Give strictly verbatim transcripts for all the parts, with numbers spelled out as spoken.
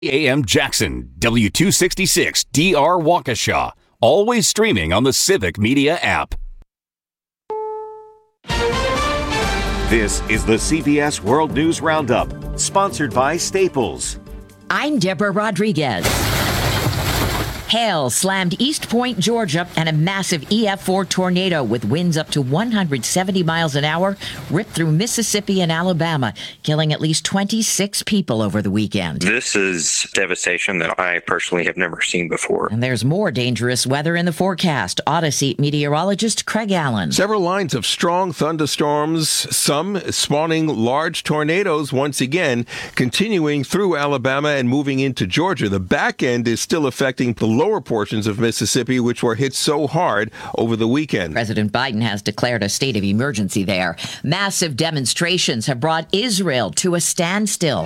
A M Jackson, W two sixty-six D R Waukesha. Always streaming on the Civic Media app. This is the C B S World News Roundup, sponsored by Staples. I'm Deborah Rodriguez. Hail slammed East Point, Georgia, and a massive E F four tornado with winds up to one hundred seventy miles an hour ripped through Mississippi and Alabama, killing at least twenty-six people over the weekend. This is devastation that I personally have never seen before. And there's more dangerous weather in the forecast. Odyssey meteorologist Craig Allen. Several lines of strong thunderstorms, some spawning large tornadoes once again, continuing through Alabama and moving into Georgia. The back end is still affecting the lower portions of Mississippi, which were hit so hard over the weekend. President Biden has declared a state of emergency there. Massive demonstrations have brought Israel to a standstill.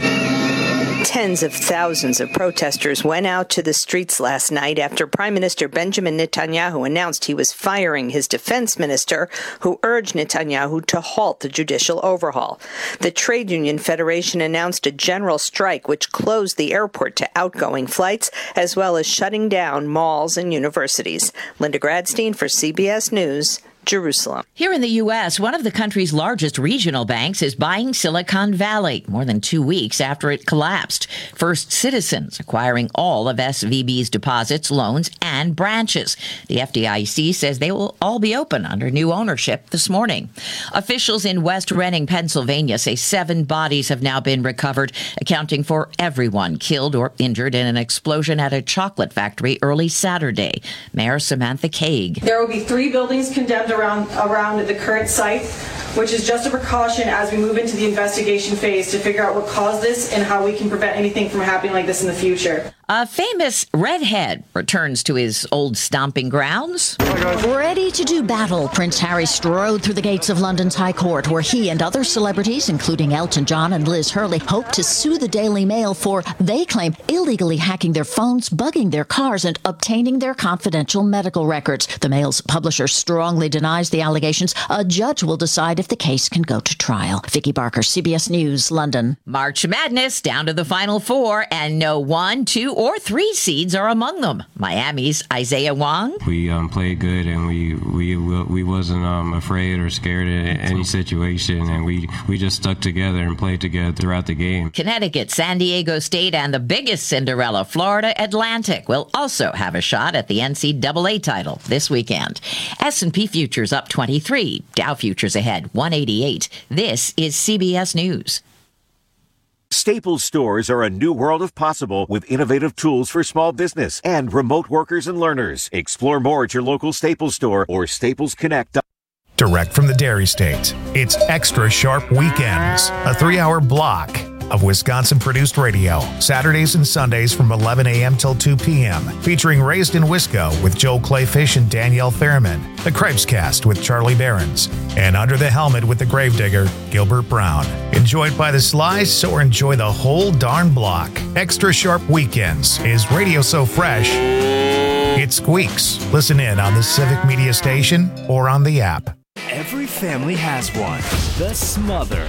Tens of thousands of protesters went out to the streets last night after Prime Minister Benjamin Netanyahu announced he was firing his defense minister, who urged Netanyahu to halt the judicial overhaul. The Trade Union Federation announced a general strike which closed the airport to outgoing flights, as well as shutting down malls and universities. Linda Gradstein for C B S News, Jerusalem. Here in the U S, one of the country's largest regional banks is buying Silicon Valley more than two weeks after it collapsed. First Citizens acquiring all of S V B's deposits, loans, and branches. The F D I C says they will all be open under new ownership this morning. Officials in West Reading, Pennsylvania say seven bodies have now been recovered, accounting for everyone killed or injured in an explosion at a chocolate factory early Saturday. Mayor Samantha Kaag. There will be three buildings condemned around around the current site, which is just a precaution as we move into the investigation phase to figure out what caused this and how we can prevent anything from happening like this in the future. A famous redhead returns to his old stomping grounds. Ready to do battle, Prince Harry strode through the gates of London's High Court, where he and other celebrities, including Elton John and Liz Hurley, hope to sue the Daily Mail for, they claim, illegally hacking their phones, bugging their cars, and obtaining their confidential medical records. The Mail's publisher strongly denies the allegations. A judge will decide if the case can go to trial. Vicky Barker, C B S News, London. March Madness down to the Final Four, and no one, two, or three seeds are among them. Miami's Isaiah Wong. We um, played good, and we we we wasn't um, afraid or scared in any situation, and we, we just stuck together and played together throughout the game. Connecticut, San Diego State, and the biggest Cinderella, Florida Atlantic, will also have a shot at the N C double A title this weekend. S and P futures up twenty-three. Dow futures ahead one eighty-eight. This is C B S News. Staples stores are a new world of possible with innovative tools for small business and remote workers and learners. Explore more at your local Staples store or Staples Connect. Direct from the Dairy State, it's Extra Sharp Weekends, a three-hour block of Wisconsin-produced radio, Saturdays and Sundays from eleven a.m. till two p.m., featuring Raised in Wisco with Joel Clayfish and Danielle Fairman, The Cripes Cast with Charlie Behrens, and Under the Helmet with the Gravedigger, Gilbert Brown. Enjoyed by the slice or enjoy the whole darn block. Extra Sharp Weekends is radio so fresh, it squeaks. Listen in on the Civic Media Station or on the app. Every family has one. The Smother.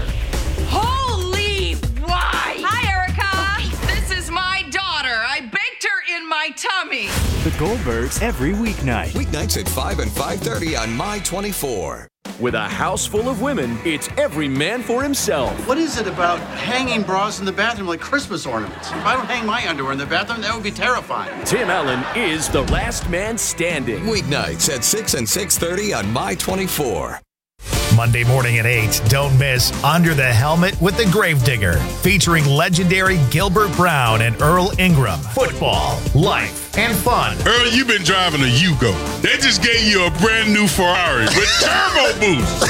Holy why! Hi, Erica! This is my daughter. I baked her in my tummy. The Goldbergs every weeknight. Weeknights at five and five thirty on My twenty-four. With a house full of women, it's every man for himself. What is it about hanging bras in the bathroom like Christmas ornaments? If I don't hang my underwear in the bathroom, that would be terrifying. Tim Allen is the last man standing. Weeknights at six and six thirty on My twenty-four. Monday morning at eight, don't miss Under the Helmet with the Gravedigger, featuring legendary Gilbert Brown and Earl Ingram. Football, life, and fun. Earl, you've been driving a Yugo. They just gave you a brand new Ferrari with turbo boost.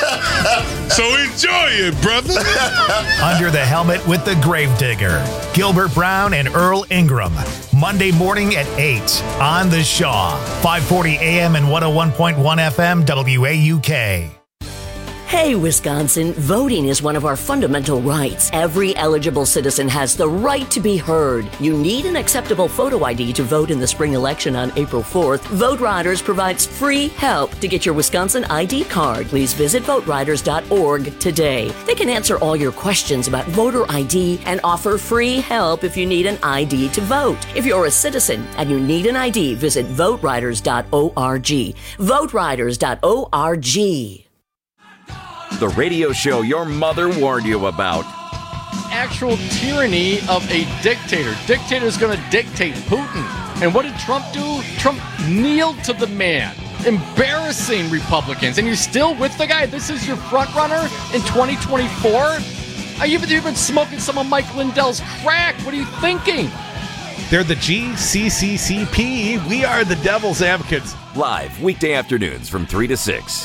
So enjoy it, brother. Under the Helmet with the Gravedigger, Gilbert Brown and Earl Ingram. Monday morning at eight on The Shaw, five forty a.m. and one oh one point one F M W A U K. Hey, Wisconsin, voting is one of our fundamental rights. Every eligible citizen has the right to be heard. You need an acceptable photo I D to vote in the spring election on April fourth. Vote Riders provides free help to get your Wisconsin I D card. Please visit vote riders dot org today. They can answer all your questions about voter I D and offer free help if you need an I D to vote. If you're a citizen and you need an I D, visit vote riders dot org. vote riders dot org. The radio show your mother warned you about. Actual tyranny of a dictator. Dictator's going to dictate Putin. And what did Trump do? Trump kneeled to the man. Embarrassing Republicans. And you're still with the guy? This is your front runner in twenty twenty-four? Are you you've been smoking some of Mike Lindell's crack. What are you thinking? They're the G C C C P. We are the Devil's Advocates. Live weekday afternoons from three to six.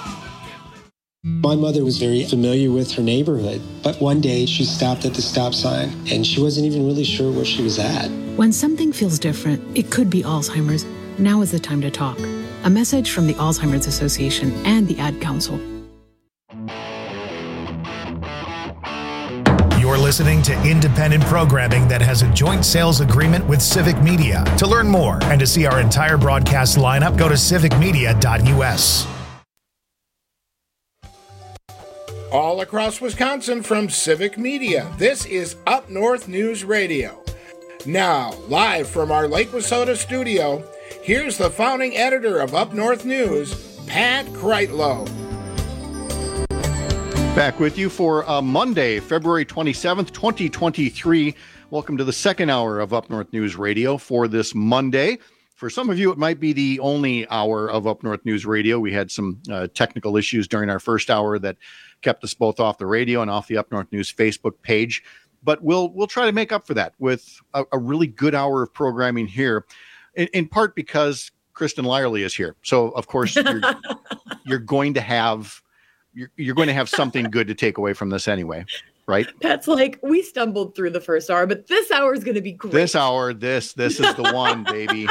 My mother was very familiar with her neighborhood, but one day she stopped at the stop sign and she wasn't even really sure where she was at. When something feels different, it could be Alzheimer's. Now is the time to talk. A message from the Alzheimer's Association and the Ad Council. You're listening to independent programming that has a joint sales agreement with Civic Media. To learn more and to see our entire broadcast lineup, go to civic media dot u s. All across Wisconsin from Civic Media, this is Up North News Radio. Now, live from our Lake Wissota studio, here's the founding editor of Up North News, Pat Kreitlow. Back with you for uh, Monday, February twenty-seventh, twenty twenty-three. Welcome to the second hour of Up North News Radio for this Monday. For some of you, it might be the only hour of Up North News Radio. We had some uh, technical issues during our first hour that kept us both off the radio and off the Up North News Facebook page. But we'll we'll try to make up for that with a, a really good hour of programming here, in, in part because Kristen Lyerly is here. So, of course, you're, you're going to have you're, you're going to have something good to take away from this anyway, right? Pat's like, we stumbled through the first hour, but this hour is going to be great. This hour, this this is the one, baby.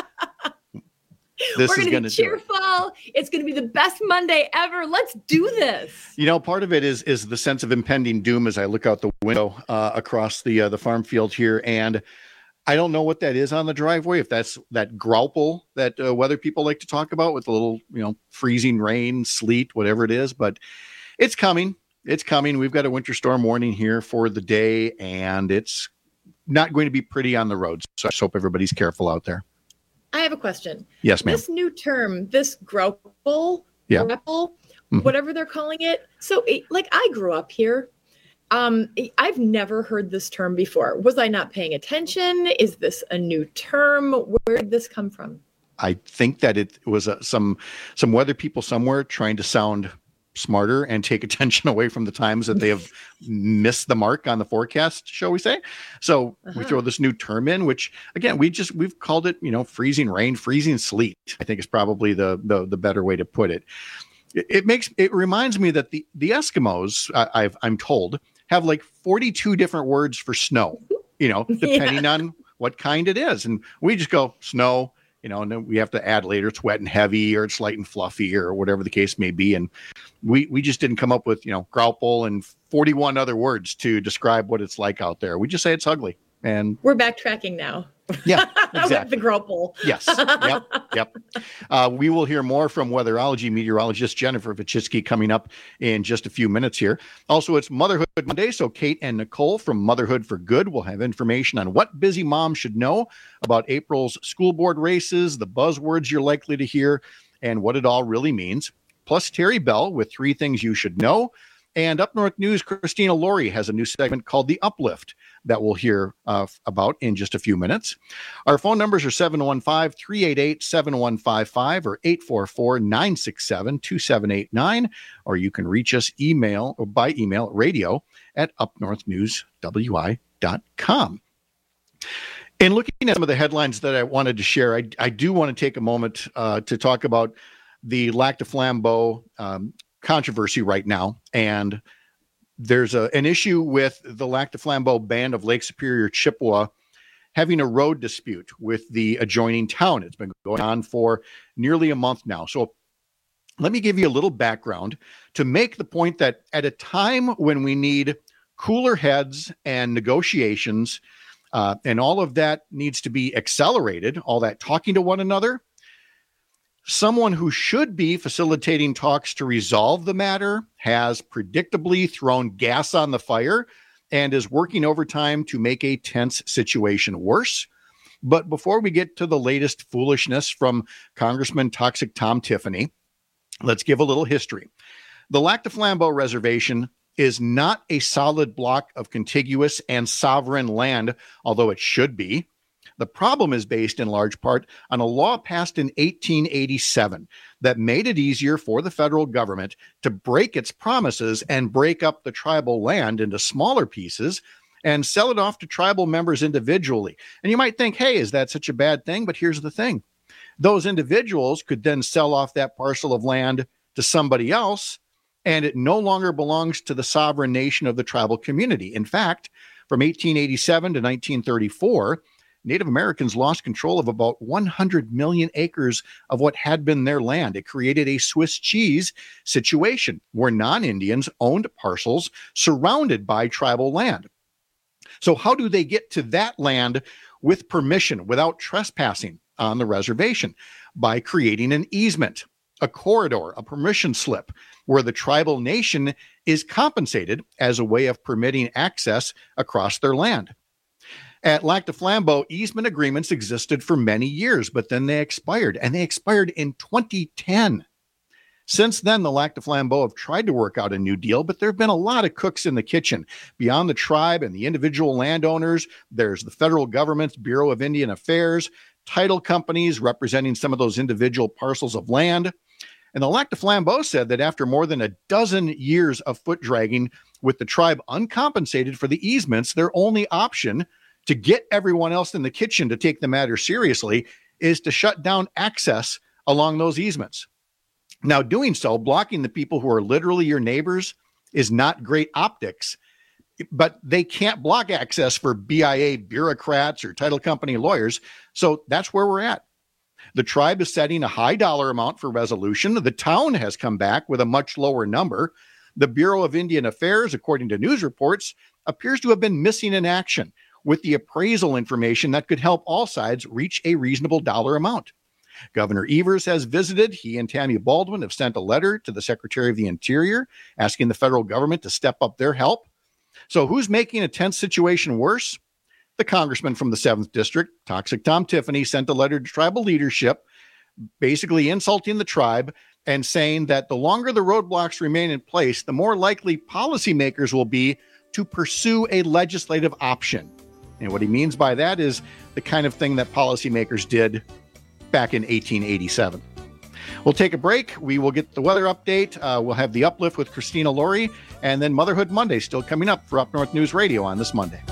This We're going is to going be to cheerful. It. It's going to be the best Monday ever. Let's do this. You know, part of it is is the sense of impending doom as I look out the window uh, across the uh, the farm field here, and I don't know what that is on the driveway. If that's that grauple that uh, weather people like to talk about with a little, you know, freezing rain, sleet, whatever it is, but it's coming. It's coming. We've got a winter storm warning here for the day, and it's not going to be pretty on the roads. So I just hope everybody's careful out there. I have a question. Yes, ma'am. This new term, this grauple, yeah. grapple, mm-hmm. whatever they're calling it. So, it, like, I grew up here. Um, I've never heard this term before. Was I not paying attention? Is this a new term? Where did this come from? I think that it was uh, some some weather people somewhere trying to sound smarter and take attention away from the times that they have missed the mark on the forecast, shall we say. So uh-huh. we throw this new term in, which again, we just, we've called it, you know, freezing rain, freezing sleet, I think is probably the, the, the better way to put it. It, it makes, it reminds me that the, the Eskimos, uh, I've, I'm told, have like forty-two different words for snow, you know, depending yeah. on what kind it is. And we just go snow, you know, and then we have to add later, it's wet and heavy, or it's light and fluffy, or whatever the case may be. And we, we just didn't come up with, you know, grauple and forty-one other words to describe what it's like out there. We just say it's ugly. And we're backtracking now. Yeah, exactly. With the grauple. Yes. Yep. Yep. Uh, we will hear more from weatherology meteorologist Jennifer Vichitsky coming up in just a few minutes here. Also, it's Motherhood Monday, so Kate and Nicole from Motherhood for Good will have information on what busy moms should know about April's school board races, the buzzwords you're likely to hear, and what it all really means. Plus, Terry Bell with three things you should know. And Up North News, Christina Laurie has a new segment called The Uplift that we'll hear uh, about in just a few minutes. Our phone numbers are seven one five, three eight eight, seven one five five or eight four four, nine six seven, two seven eight nine, or you can reach us email or by email radio at up north news w i dot com. In looking at some of the headlines that I wanted to share, I, I do want to take a moment uh, to talk about the Lac du Flambeau um, controversy right now. And there's a, an issue with the Lac du Flambeau Band of Lake Superior Chippewa having a road dispute with the adjoining town. It's been going on for nearly a month now. So let me give you a little background to make the point that at a time when we need cooler heads and negotiations, uh, and all of that needs to be accelerated, all that talking to one another, someone who should be facilitating talks to resolve the matter has predictably thrown gas on the fire and is working overtime to make a tense situation worse. But before we get to the latest foolishness from Congressman Toxic Tom Tiffany, let's give a little history. The Lac du Flambeau Reservation is not a solid block of contiguous and sovereign land, although it should be. The problem is based in large part on a law passed in eighteen eighty-seven that made it easier for the federal government to break its promises and break up the tribal land into smaller pieces and sell it off to tribal members individually. And you might think, hey, is that such a bad thing? But here's the thing. Those individuals could then sell off that parcel of land to somebody else, and it no longer belongs to the sovereign nation of the tribal community. In fact, from eighteen eighty-seven to nineteen thirty-four, Native Americans lost control of about one hundred million acres of what had been their land. It created a Swiss cheese situation where non-Indians owned parcels surrounded by tribal land. So how do they get to that land with permission, without trespassing on the reservation? By creating an easement, a corridor, a permission slip, where the tribal nation is compensated as a way of permitting access across their land. At Lac du Flambeau, easement agreements existed for many years, but then they expired, and they expired in twenty ten. Since then, the Lac du Flambeau have tried to work out a new deal, but there have been a lot of cooks in the kitchen. Beyond the tribe and the individual landowners, there's the federal government's Bureau of Indian Affairs, title companies representing some of those individual parcels of land. And the Lac du Flambeau said that after more than a dozen years of foot dragging with the tribe uncompensated for the easements, their only option to get everyone else in the kitchen to take the matter seriously is to shut down access along those easements. Now, doing so, blocking the people who are literally your neighbors, is not great optics, but they can't block access for B I A bureaucrats or title company lawyers. So that's where we're at. The tribe is setting a high dollar amount for resolution. The town has come back with a much lower number. The Bureau of Indian Affairs, according to news reports, appears to have been missing in action with the appraisal information that could help all sides reach a reasonable dollar amount. Governor Evers has visited. He and Tammy Baldwin have sent a letter to the Secretary of the Interior asking the federal government to step up their help. So who's making a tense situation worse? The congressman from the seventh District, Toxic Tom Tiffany, sent a letter to tribal leadership, basically insulting the tribe and saying that the longer the roadblocks remain in place, the more likely policymakers will be to pursue a legislative option. And what he means by that is the kind of thing that policymakers did back in eighteen eighty-seven. We'll take a break. We will get the weather update. Uh, we'll have the uplift with Christina Laurie, and then Motherhood Monday still coming up for Up North News Radio on this Monday.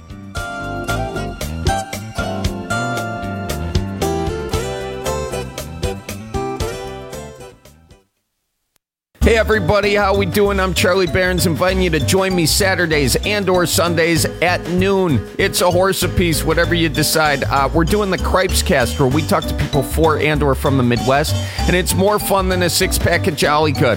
Hey everybody, how we doing? I'm Charlie Barons, inviting you to join me Saturdays and or Sundays at noon. It's a horse apiece, whatever you decide. Uh, we're doing the Cripes Cast, where we talk to people for and or from the Midwest, and it's more fun than a six-pack of Jolly Good.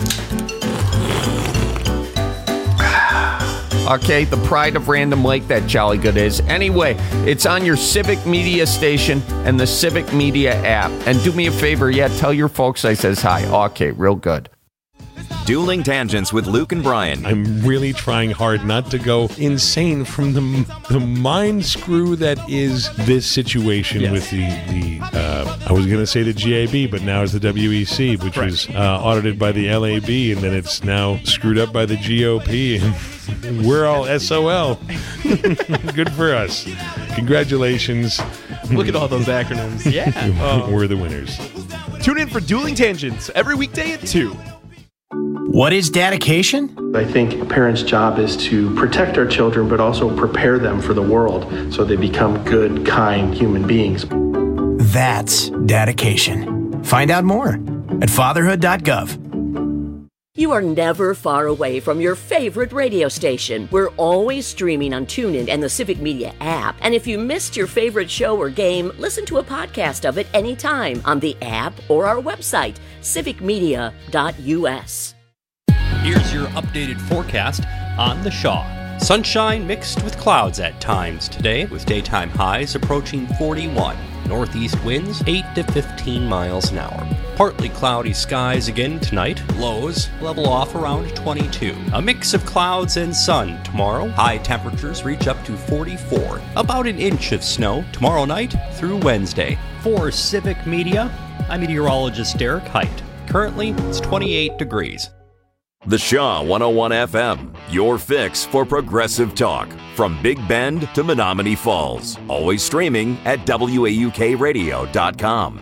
Okay, the pride of Random Lake, that Jolly Good is. Anyway, it's on your Civic Media station and the Civic Media app. And do me a favor, yeah, tell your folks I says hi. Okay, real good. Dueling Tangents with Luke and Brian. I'm really trying hard not to go insane from the the mind screw that is this situation yes. with the, the uh, I was going to say the G A B, but now it's the W E C, which right. was uh, audited by the L A B, and then it's now screwed up by the G O P, and we're all S O L. Good for us. Congratulations. Look at all those acronyms. Yeah. Oh. We're the winners. Tune in for Dueling Tangents every weekday at two. What is dedication? I think a parent's job is to protect our children, but also prepare them for the world so they become good, kind human beings. That's dedication. Find out more at fatherhood dot gov. You are never far away from your favorite radio station. We're always streaming on TuneIn and the Civic Media app. And if you missed your favorite show or game, listen to a podcast of it anytime on the app or our website, civic media dot u s. Here's your updated forecast on the Shaw. Sunshine mixed with clouds at times today, with daytime highs approaching forty-one. Northeast winds eight to fifteen miles an hour. Partly cloudy skies again tonight. Lows level off around twenty-two. A mix of clouds and sun tomorrow. High temperatures reach up to forty-four. About an inch of snow tomorrow night through Wednesday. For Civic Media, I'm meteorologist Derek Height. Currently, it's twenty-eight degrees. The Shaw one oh one F M, your fix for progressive talk. From Big Bend to Menominee Falls. Always streaming at W A U K radio dot com.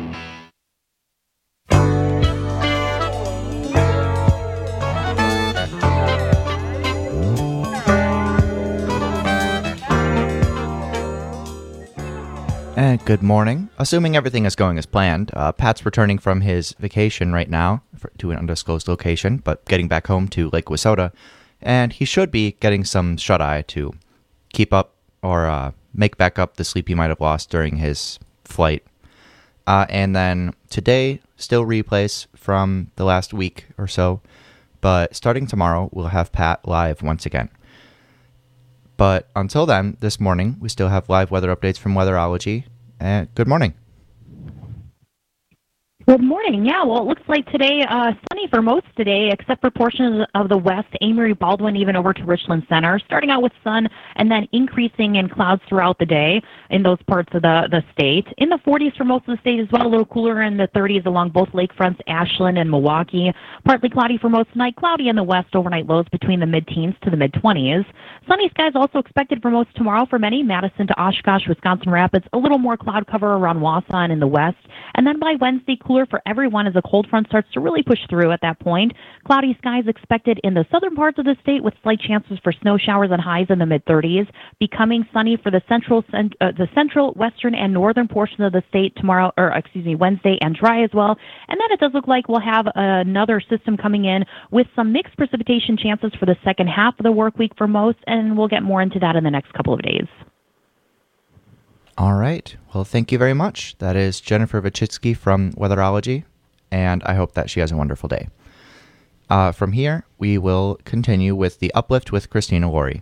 And good morning. Assuming everything is going as planned, uh, Pat's returning from his vacation right now for, to an undisclosed location, but getting back home to Lake Wissota, and he should be getting some shut-eye to keep up or uh, make back up the sleep he might have lost during his flight. Uh, and then today, still replays from the last week or so, but starting tomorrow, we'll have Pat live once again. But until then, this morning, we still have live weather updates from Weatherology. And good morning. Good morning. Yeah, well, it looks like today, uh, sunny for most today, except for portions of the west, Amory, Baldwin, even over to Richland Center. Starting out with sun and then increasing in clouds throughout the day in those parts of the, the state. In the forties for most of the state as well, a little cooler in the thirties along both lakefronts, Ashland and Milwaukee. Partly cloudy for most tonight, cloudy in the west, overnight lows between the mid-teens to the mid-twenties. Sunny skies also expected for most tomorrow for many, Madison to Oshkosh, Wisconsin Rapids. A little more cloud cover around Wausau and in the west. And then by Wednesday, cooler for everyone as a cold front starts to really push through at that point. Cloudy skies expected in the southern parts of the state with slight chances for snow showers and highs in the mid-thirties. Becoming sunny for the central, uh, the central, western, and northern portions of the state tomorrow, or excuse me, Wednesday, and dry as well. And then it does look like we'll have another system coming in with some mixed precipitation chances for the second half of the work week for most, and we'll get more into that in the next couple of days. All right. Well, thank you very much. That is Jennifer Vichitsky from Weatherology, and I hope that she has a wonderful day. Uh, from here, we will continue with the Uplift with Christina Laurie.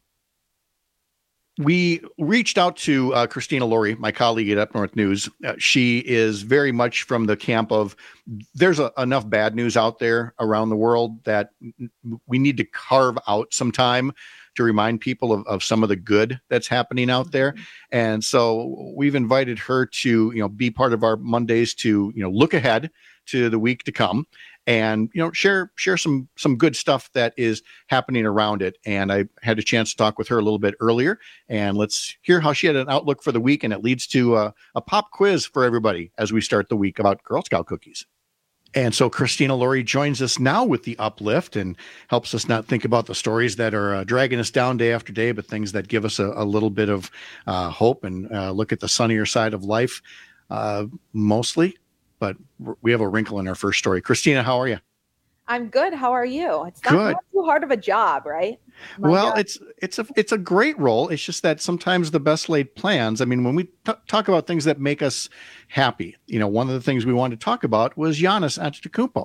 We reached out to uh, Christina Laurie, my colleague at Up North News. Uh, she is very much from the camp of there's a, enough bad news out there around the world that we need to carve out some time to remind people of, of some of the good that's happening out there. And so we've invited her to, you know, be part of our Mondays to, you know, look ahead to the week to come and, you know, share, share some, some good stuff that is happening around it. And I had a chance to talk with her a little bit earlier, and let's hear how she had an outlook for the week. And it leads to a, a pop quiz for everybody as we start the week about Girl Scout cookies. And so Christina Laurie joins us now with the Uplift and helps us not think about the stories that are uh, dragging us down day after day, but things that give us a, a little bit of uh, hope and uh, look at the sunnier side of life uh, mostly. But we have a wrinkle in our first story. Christina, how are you? I'm good. How are you? It's not, Good. not too hard of a job, right? My well, God. it's it's a it's a great role. It's just that sometimes the best laid plans. I mean, when we t- talk about things that make us happy, you know, one of the things we wanted to talk about was Giannis Antetokounmpo,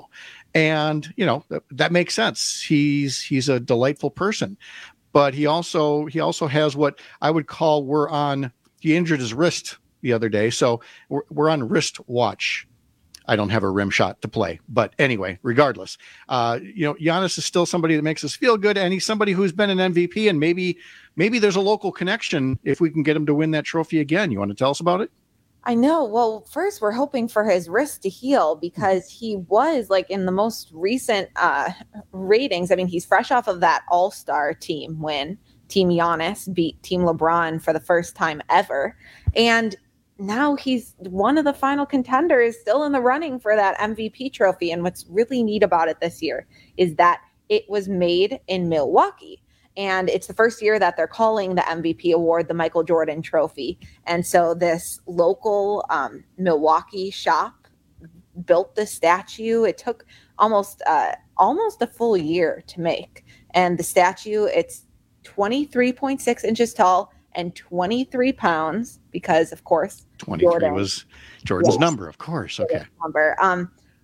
and you know th- that makes sense. He's he's a delightful person, but he also he also has what I would call we're on. He injured his wrist the other day, so we're we're on wrist watch. I don't have a rim shot to play, but anyway, regardless, uh, you know, Giannis is still somebody that makes us feel good, and he's somebody who's been an M V P, and maybe, maybe there's a local connection if we can get him to win that trophy again. You want to tell us about it? I know. Well, first we're hoping for his wrist to heal because he was like in the most recent uh, ratings. I mean, he's fresh off of that All-Star team win. Team Giannis beat Team LeBron for the first time ever, and now he's one of the final contenders still in the running for that M V P trophy. And what's really neat about it this year is that it was made in Milwaukee. And it's the first year that they're calling the M V P award the Michael Jordan Trophy. And so this local um, Milwaukee shop built the statue. It took almost uh, almost a full year to make. And the statue, it's twenty-three point six inches tall and twenty-three pounds because, of course, twenty-three Jordan, was Jordan's yes, number, of course. Okay. Number. Um,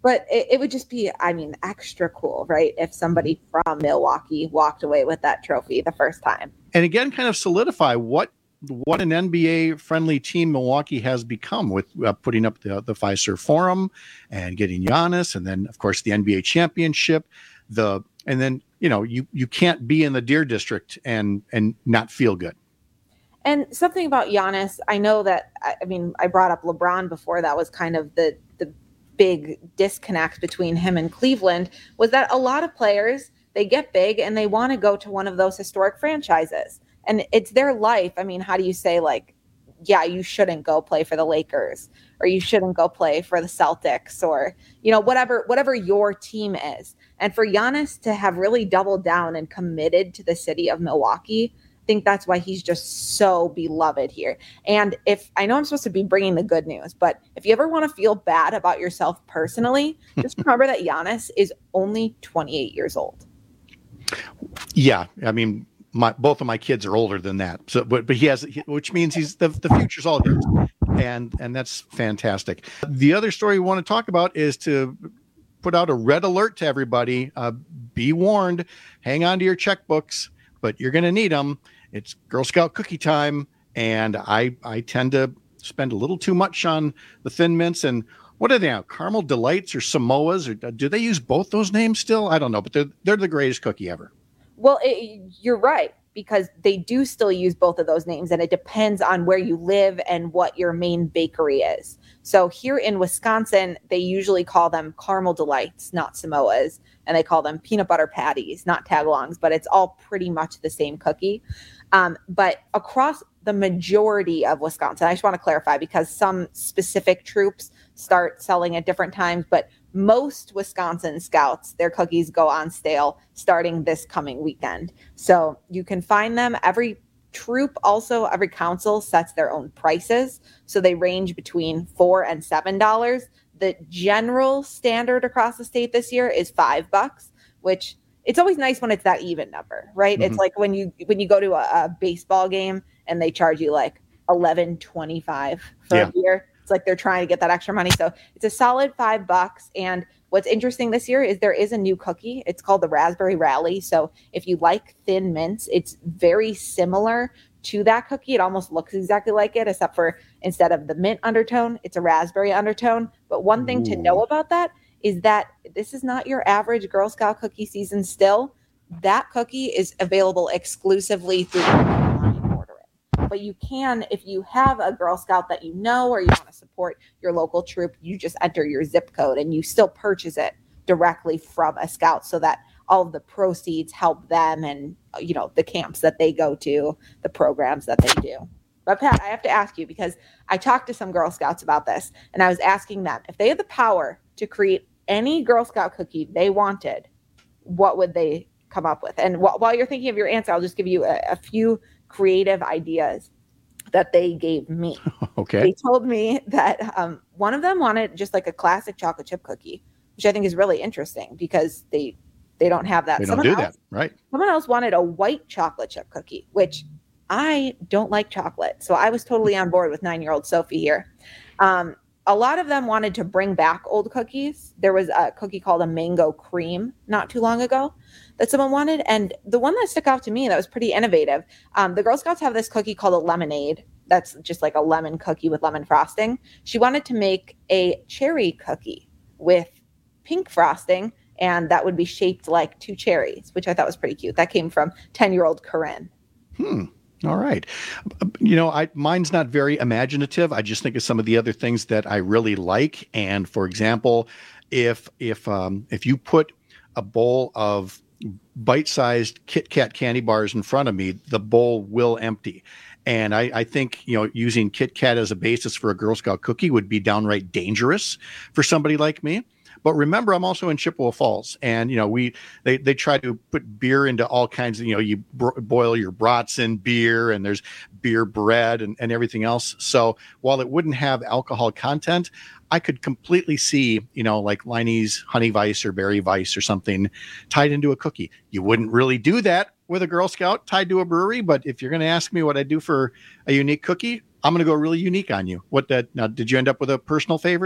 But it, it would just be, I mean, extra cool, right? If somebody from Milwaukee walked away with that trophy the first time. And again, kind of solidify what what an N B A-friendly team Milwaukee has become with uh, putting up the, the Fiserv Forum and getting Giannis, and then, of course, the N B A championship. The And then, you know, you, you can't be in the Deer District and and not feel good. And something about Giannis, I know that, I mean, I brought up LeBron before. That was kind of the the big disconnect between him and Cleveland, was that a lot of players, they get big and they want to go to one of those historic franchises. And it's their life. I mean, how do you say, like, yeah, you shouldn't go play for the Lakers, or you shouldn't go play for the Celtics, or, you know, whatever, whatever your team is. And for Giannis to have really doubled down and committed to the city of Milwaukee, I think that's why he's just so beloved here. And if I know I'm supposed to be bringing the good news, but if you ever want to feel bad about yourself personally, just remember that Giannis is only twenty-eight years old. Yeah. I mean, my, both of my kids are older than that. So, but, but he has, which means he's the, the future's all his. And, and that's fantastic. The other story we want to talk about is to put out a red alert to everybody. Uh, be warned, hang on to your checkbooks, but you're going to need them. It's Girl Scout cookie time. And I, I tend to spend a little too much on the Thin Mints. And what are they now? Caramel Delights or Samoas? Or do they use both those names still? I don't know, but they're, they're the greatest cookie ever. Well, it, you're right, because they do still use both of those names, and it depends on where you live and what your main bakery is. So here in Wisconsin, they usually call them Caramel Delights, not Samoas, and they call them peanut butter patties, not tagalongs, but it's all pretty much the same cookie. Um, but across the majority of Wisconsin, I just want to clarify, because some specific troops start selling at different times, but most Wisconsin Scouts, their cookies go on sale starting this coming weekend. So you can find them. Every troop, also every council sets their own prices. So they range between four and seven dollars. The general standard across the state this year is five bucks, which it's always nice when it's that even number, right? Mm-hmm. It's like when you when you go to a, a baseball game and they charge you like eleven twenty-five for yeah. a beer. It's like they're trying to get that extra money. So it's a solid five bucks. And what's interesting this year is there is a new cookie. It's called the Raspberry Rally. So if you like Thin Mints, it's very similar to that cookie. It almost looks exactly like it, except for instead of the mint undertone, it's a raspberry undertone. But one thing Ooh. to know about that is that this is not your average Girl Scout cookie season still. That cookie is available exclusively through online ordering. But you can, if you have a Girl Scout that you know, or you want to support your local troop, you just enter your zip code and you still purchase it directly from a Scout, so that all of the proceeds help them and, you know, the camps that they go to, the programs that they do. But Pat, I have to ask you, because I talked to some Girl Scouts about this, and I was asking them if they had the power to create any Girl Scout cookie they wanted, what would they come up with? And wh- while you're thinking of your answer, I'll just give you a, a few creative ideas that they gave me. Okay. They told me that um, one of them wanted just like a classic chocolate chip cookie, which I think is really interesting because they they don't have that. They don't someone do else, that, right? Someone else wanted a white chocolate chip cookie, which I don't like chocolate. So I was totally on board with nine-year-old Sophie here. Um, a lot of them wanted to bring back old cookies. There was a cookie called a mango cream not too long ago that someone wanted. And the one that stuck out to me that was pretty innovative, um, the Girl Scouts have this cookie called a lemonade. That's just like a lemon cookie with lemon frosting. She wanted to make a cherry cookie with pink frosting, and that would be shaped like two cherries, which I thought was pretty cute. That came from ten-year-old Corinne. Hmm. All right. You know, I mine's not very imaginative. I just think of some of the other things that I really like. And for example, if if um, if you put a bowl of bite-sized Kit Kat candy bars in front of me, the bowl will empty. And I, I think, you know, using Kit Kat as a basis for a Girl Scout cookie would be downright dangerous for somebody like me. But remember, I'm also in Chippewa Falls, and, you know, we they, they try to put beer into all kinds of, you know, you bro- boil your brats in beer, and there's beer bread and, and everything else. So while it wouldn't have alcohol content, I could completely see, you know, like Liney's Honey Vice or Berry Vice or something tied into a cookie. You wouldn't really do that with a Girl Scout tied to a brewery, but if you're going to ask me what I do for a unique cookie, I'm going to go really unique on you. What that now? Did you end up with a personal favorite?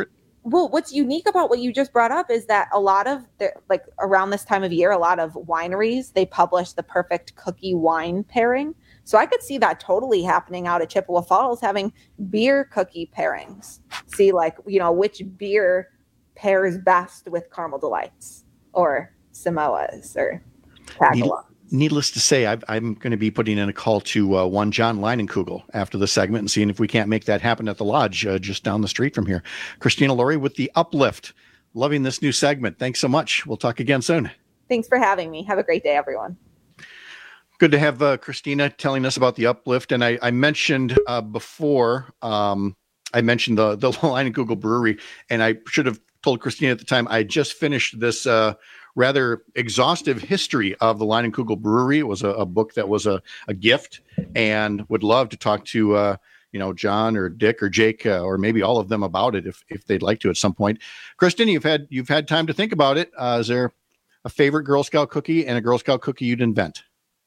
Well, what's unique about what you just brought up is that a lot of the, like around this time of year, a lot of wineries, they publish the perfect cookie wine pairing. So I could see that totally happening out at Chippewa Falls, having beer cookie pairings. See, like, you know, which beer pairs best with Caramel Delights or Samoas or Tagalongs. Needless to say, I've, I'm going to be putting in a call to uh, one John Leinenkugel after the segment and seeing if we can't make that happen at the lodge uh, just down the street from here. Christina Laurie with The Uplift. Loving this new segment. Thanks so much. We'll talk again soon. Thanks for having me. Have a great day, everyone. Good to have uh, Christina telling us about The Uplift. And I, I mentioned uh, before, um, I mentioned the, the Leinenkugel Brewery, and I should have told Christina at the time, I just finished this uh, rather exhaustive history of the Leinenkugel Brewery. It was a, a book that was a, a gift, and would love to talk to, uh, you know, John or Dick or Jake uh, or maybe all of them about it if, if they'd like to at some point. Christina, you've had, you've had time to think about it. Uh, is there a favorite Girl Scout cookie and a Girl Scout cookie you'd invent?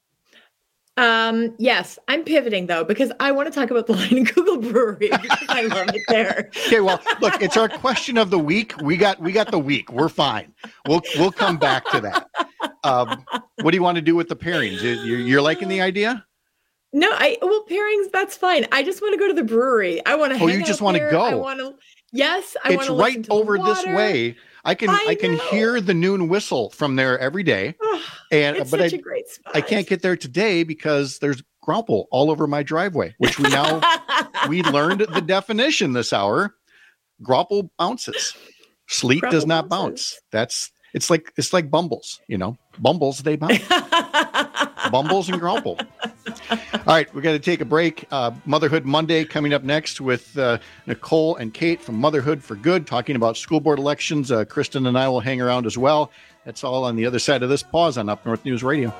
Um, yes, I'm pivoting though, because I want to talk about the Leinenkugel Brewery because I love it there. Okay, well, look, it's our question of the week. We got, we got the week. We're fine. We'll, we'll come back to that. Um, what do you want to do with the pairings? You're, you're liking the idea? No, I, well, pairings, that's fine. I just want to go to the brewery. I want to Oh, hang you just out want to there. go. I want to, yes, I want It's to right listen to over the this water. way. I can, I, I can know. hear the noon whistle from there every day. And, It's but such I, a great spot. I can't get there today because there's grapple all over my driveway, which we now, we learned the definition this hour. Grapple bounces. Sleet Grapple does not bounce. That's, it's like, it's like bumbles, you know, bumbles, they bounce. Bumbles and grapple. All right, we're going to take a break. Uh, Motherhood Monday coming up next with uh, Nicole and Kate from Motherhood for Good, talking about school board elections. Uh, Kristen and I will hang around as well. That's all on the other side of this pause on Up North News Radio.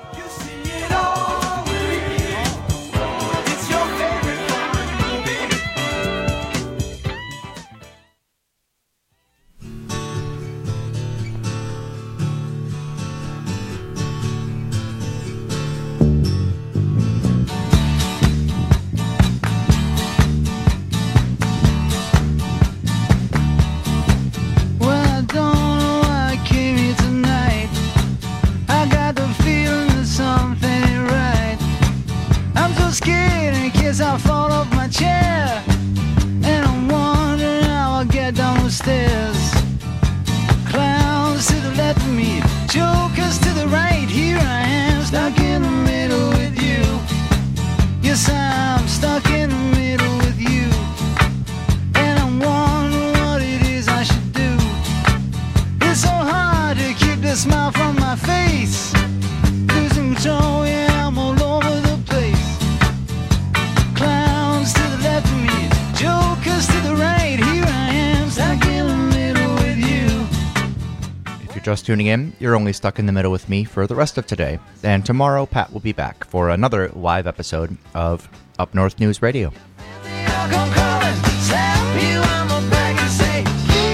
Well, I don't know why I came here tonight. I got the feeling that something ain't right. I'm so scared in case I fall off my chair. And I'm wondering how I'll get down the stairs. Clowns to the left of me, jokers to the right. Here I am, stuck in the middle with you. Yes, I'm stuck in the middle with you. And I'm wondering what it is I should do. It's so hard to keep the smile from my face. Losing control, yeah, I'm all over the place. Clowns to the left of me, jokers to the right. Here I am, stuck in the middle with you. If you're just tuning in, you're only stuck in the middle with me for the rest of today. And tomorrow, Pat will be back for another live episode of Up North News Radio. Come calling, slap you on the back and say,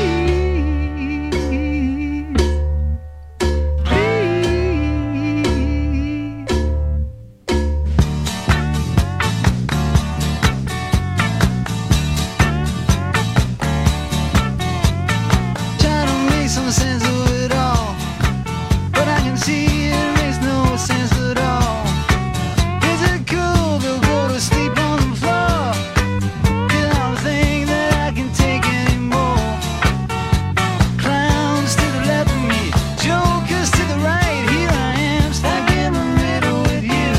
try to make some sense of it all, but I can see it makes no sense at all. Is it cool to go to sleep on the floor? 'Cause I don't think that I can take anymore. Clowns to the left of me, jokers to the right. Here I am, stuck in the middle with you.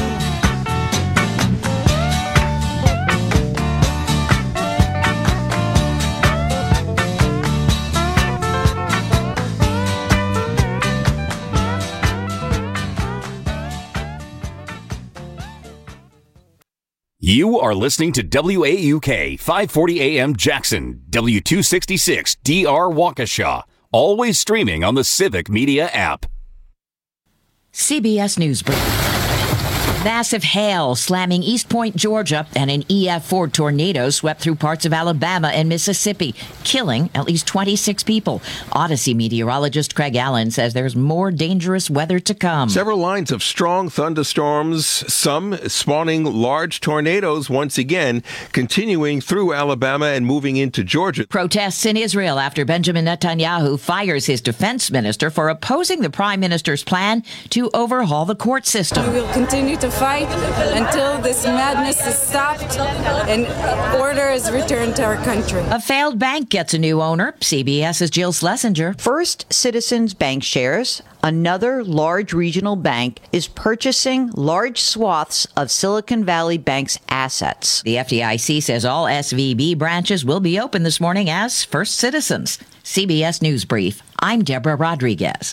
You are listening to W A U K five forty A M Jackson, W two sixty-six D R Waukesha, always streaming on the Civic Media app. C B S News Break. Massive hail slamming East Point, Georgia, and an E F four tornado swept through parts of Alabama and Mississippi, killing at least twenty-six people. Odyssey meteorologist Craig Allen says there's more dangerous weather to come. Several lines of strong thunderstorms, some spawning large tornadoes once again, continuing through Alabama and moving into Georgia. Protests in Israel after Benjamin Netanyahu fires his defense minister for opposing the prime minister's plan to overhaul the court system. We will continue to fight until this madness is stopped and order is returned to our country. A failed bank gets a new owner. CBS's Jill Schlesinger. First Citizens Bank shares. Another large regional bank is purchasing large swaths of Silicon Valley Bank's assets. The F D I C says all S V B branches will be open this morning as First Citizens. C B S News Brief. I'm Deborah Rodriguez.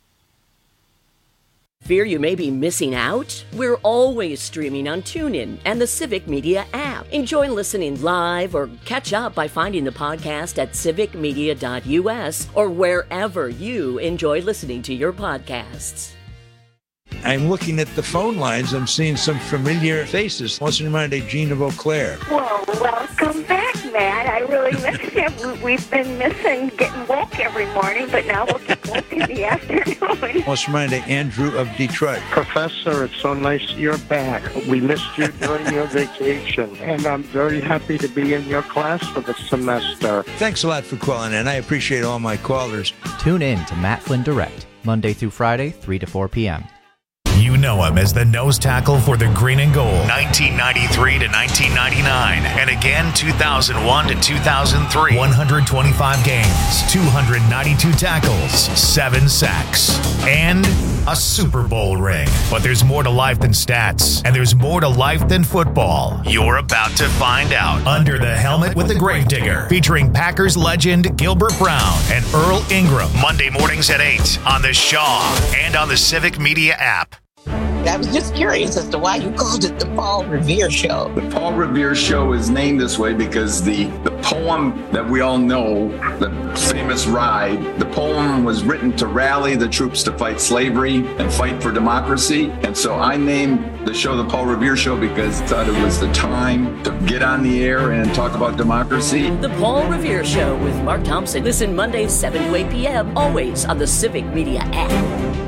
Fear you may be missing out? We're always streaming on TuneIn and the Civic Media app. Enjoy listening live or catch up by finding the podcast at civic media dot u s or wherever you enjoy listening to your podcasts. I'm looking at the phone lines. I'm seeing some familiar faces. What's in mind, Gene of Eau Claire? Well, welcome back, Matt. I really miss you. We've been missing getting woke every morning, but now we'll get woke in the afternoon. What's in mind, Andrew of Detroit? Professor, it's so nice you're back. We missed you during your vacation, and I'm very happy to be in your class for the semester. Thanks a lot for calling in. I appreciate all my callers. Tune in to Matt Flynn Direct, Monday through Friday, three to four p.m. You know him as the nose tackle for the Green and Gold, nineteen ninety-three to nineteen ninety-nine, and again two thousand one to two thousand three. one hundred twenty-five games, two hundred ninety-two tackles, seven sacks, and a Super Bowl ring. But there's more to life than stats, and there's more to life than football. You're about to find out. Under the Helmet with the Gravedigger, featuring Packers legend Gilbert Brown and Earl Ingram. Monday mornings at eight on the Shaw and on the Civic Media app. I was just curious as to why you called it the Paul Revere Show. The Paul Revere Show is named this way because the, the poem that we all know, the famous ride, the poem was written to rally the troops to fight slavery and fight for democracy. And so I named the show the Paul Revere Show because I thought it was the time to get on the air and talk about democracy. The Paul Revere Show with Mark Thompson. Listen Mondays, seven to eight p.m., always on the Civic Media app.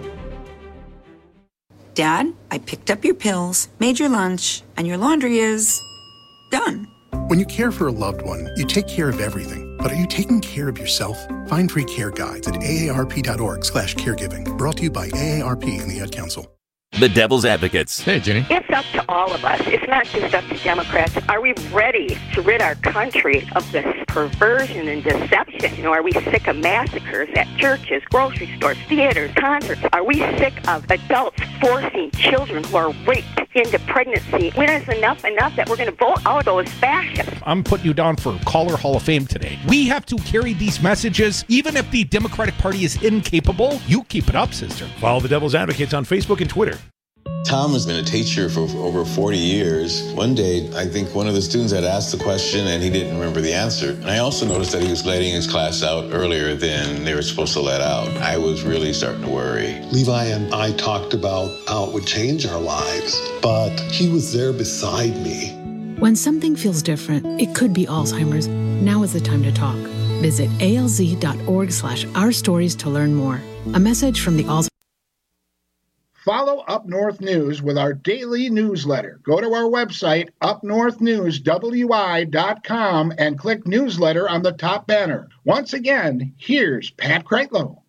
Dad, I picked up your pills, made your lunch, and your laundry is done. When you care for a loved one, you take care of everything. But are you taking care of yourself? Find free care guides at A A R P dot org slash caregiving. Brought to you by A A R P and the Ad Council. The Devil's Advocates. Hey, Jenny. It's up to all of us. It's not just up to Democrats. Are we ready to rid our country of this perversion and deception? You know, are we sick of massacres at churches, grocery stores, theaters, concerts? Are we sick of adults forcing children who are raped into pregnancy? When is enough enough that we're going to vote out those fascists? I'm putting you down for Caller Hall of Fame today. We have to carry these messages, even if the Democratic Party is incapable. You keep it up, sister. Follow the Devil's Advocates on Facebook and Twitter. Tom has been a teacher for over forty years. One day, I think one of the students had asked the question and he didn't remember the answer. And I also noticed that he was letting his class out earlier than they were supposed to let out. I was really starting to worry. Levi and I talked about how it would change our lives, but he was there beside me. When something feels different, it could be Alzheimer's. Now is the time to talk. Visit A L Z dot org slash our stories to learn more. A message from the Alzheimer's. Follow Up North News with our daily newsletter. Go to our website, up north news w i dot com, and click newsletter on the top banner. Once again, here's Pat Kreitlow.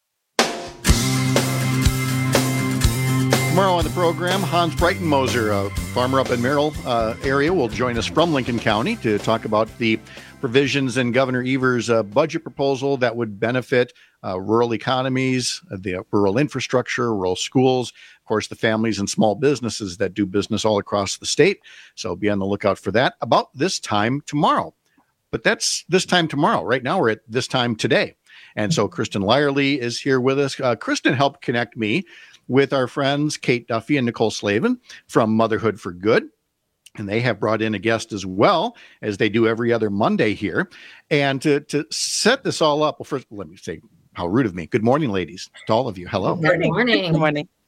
Tomorrow on the program, Hans Breitenmoser, a farmer up in Merrill uh, area, will join us from Lincoln County to talk about the provisions in Governor Evers' uh, budget proposal that would benefit uh, rural economies, uh, the rural infrastructure, rural schools, of course, the families and small businesses that do business all across the state. So be on the lookout for that about this time tomorrow. But that's this time tomorrow. Right now, we're at this time today. And so Kristen Lyerly is here with us. Uh, Kristen helped connect me with our friends Kate Duffy and Nicole Slavin from Motherhood for Good. And they have brought in a guest as well, as they do every other Monday here. And to, to set this all up, well, first, let me say how rude of me. Good morning, ladies, to all of you. Hello. Good morning. Good morning.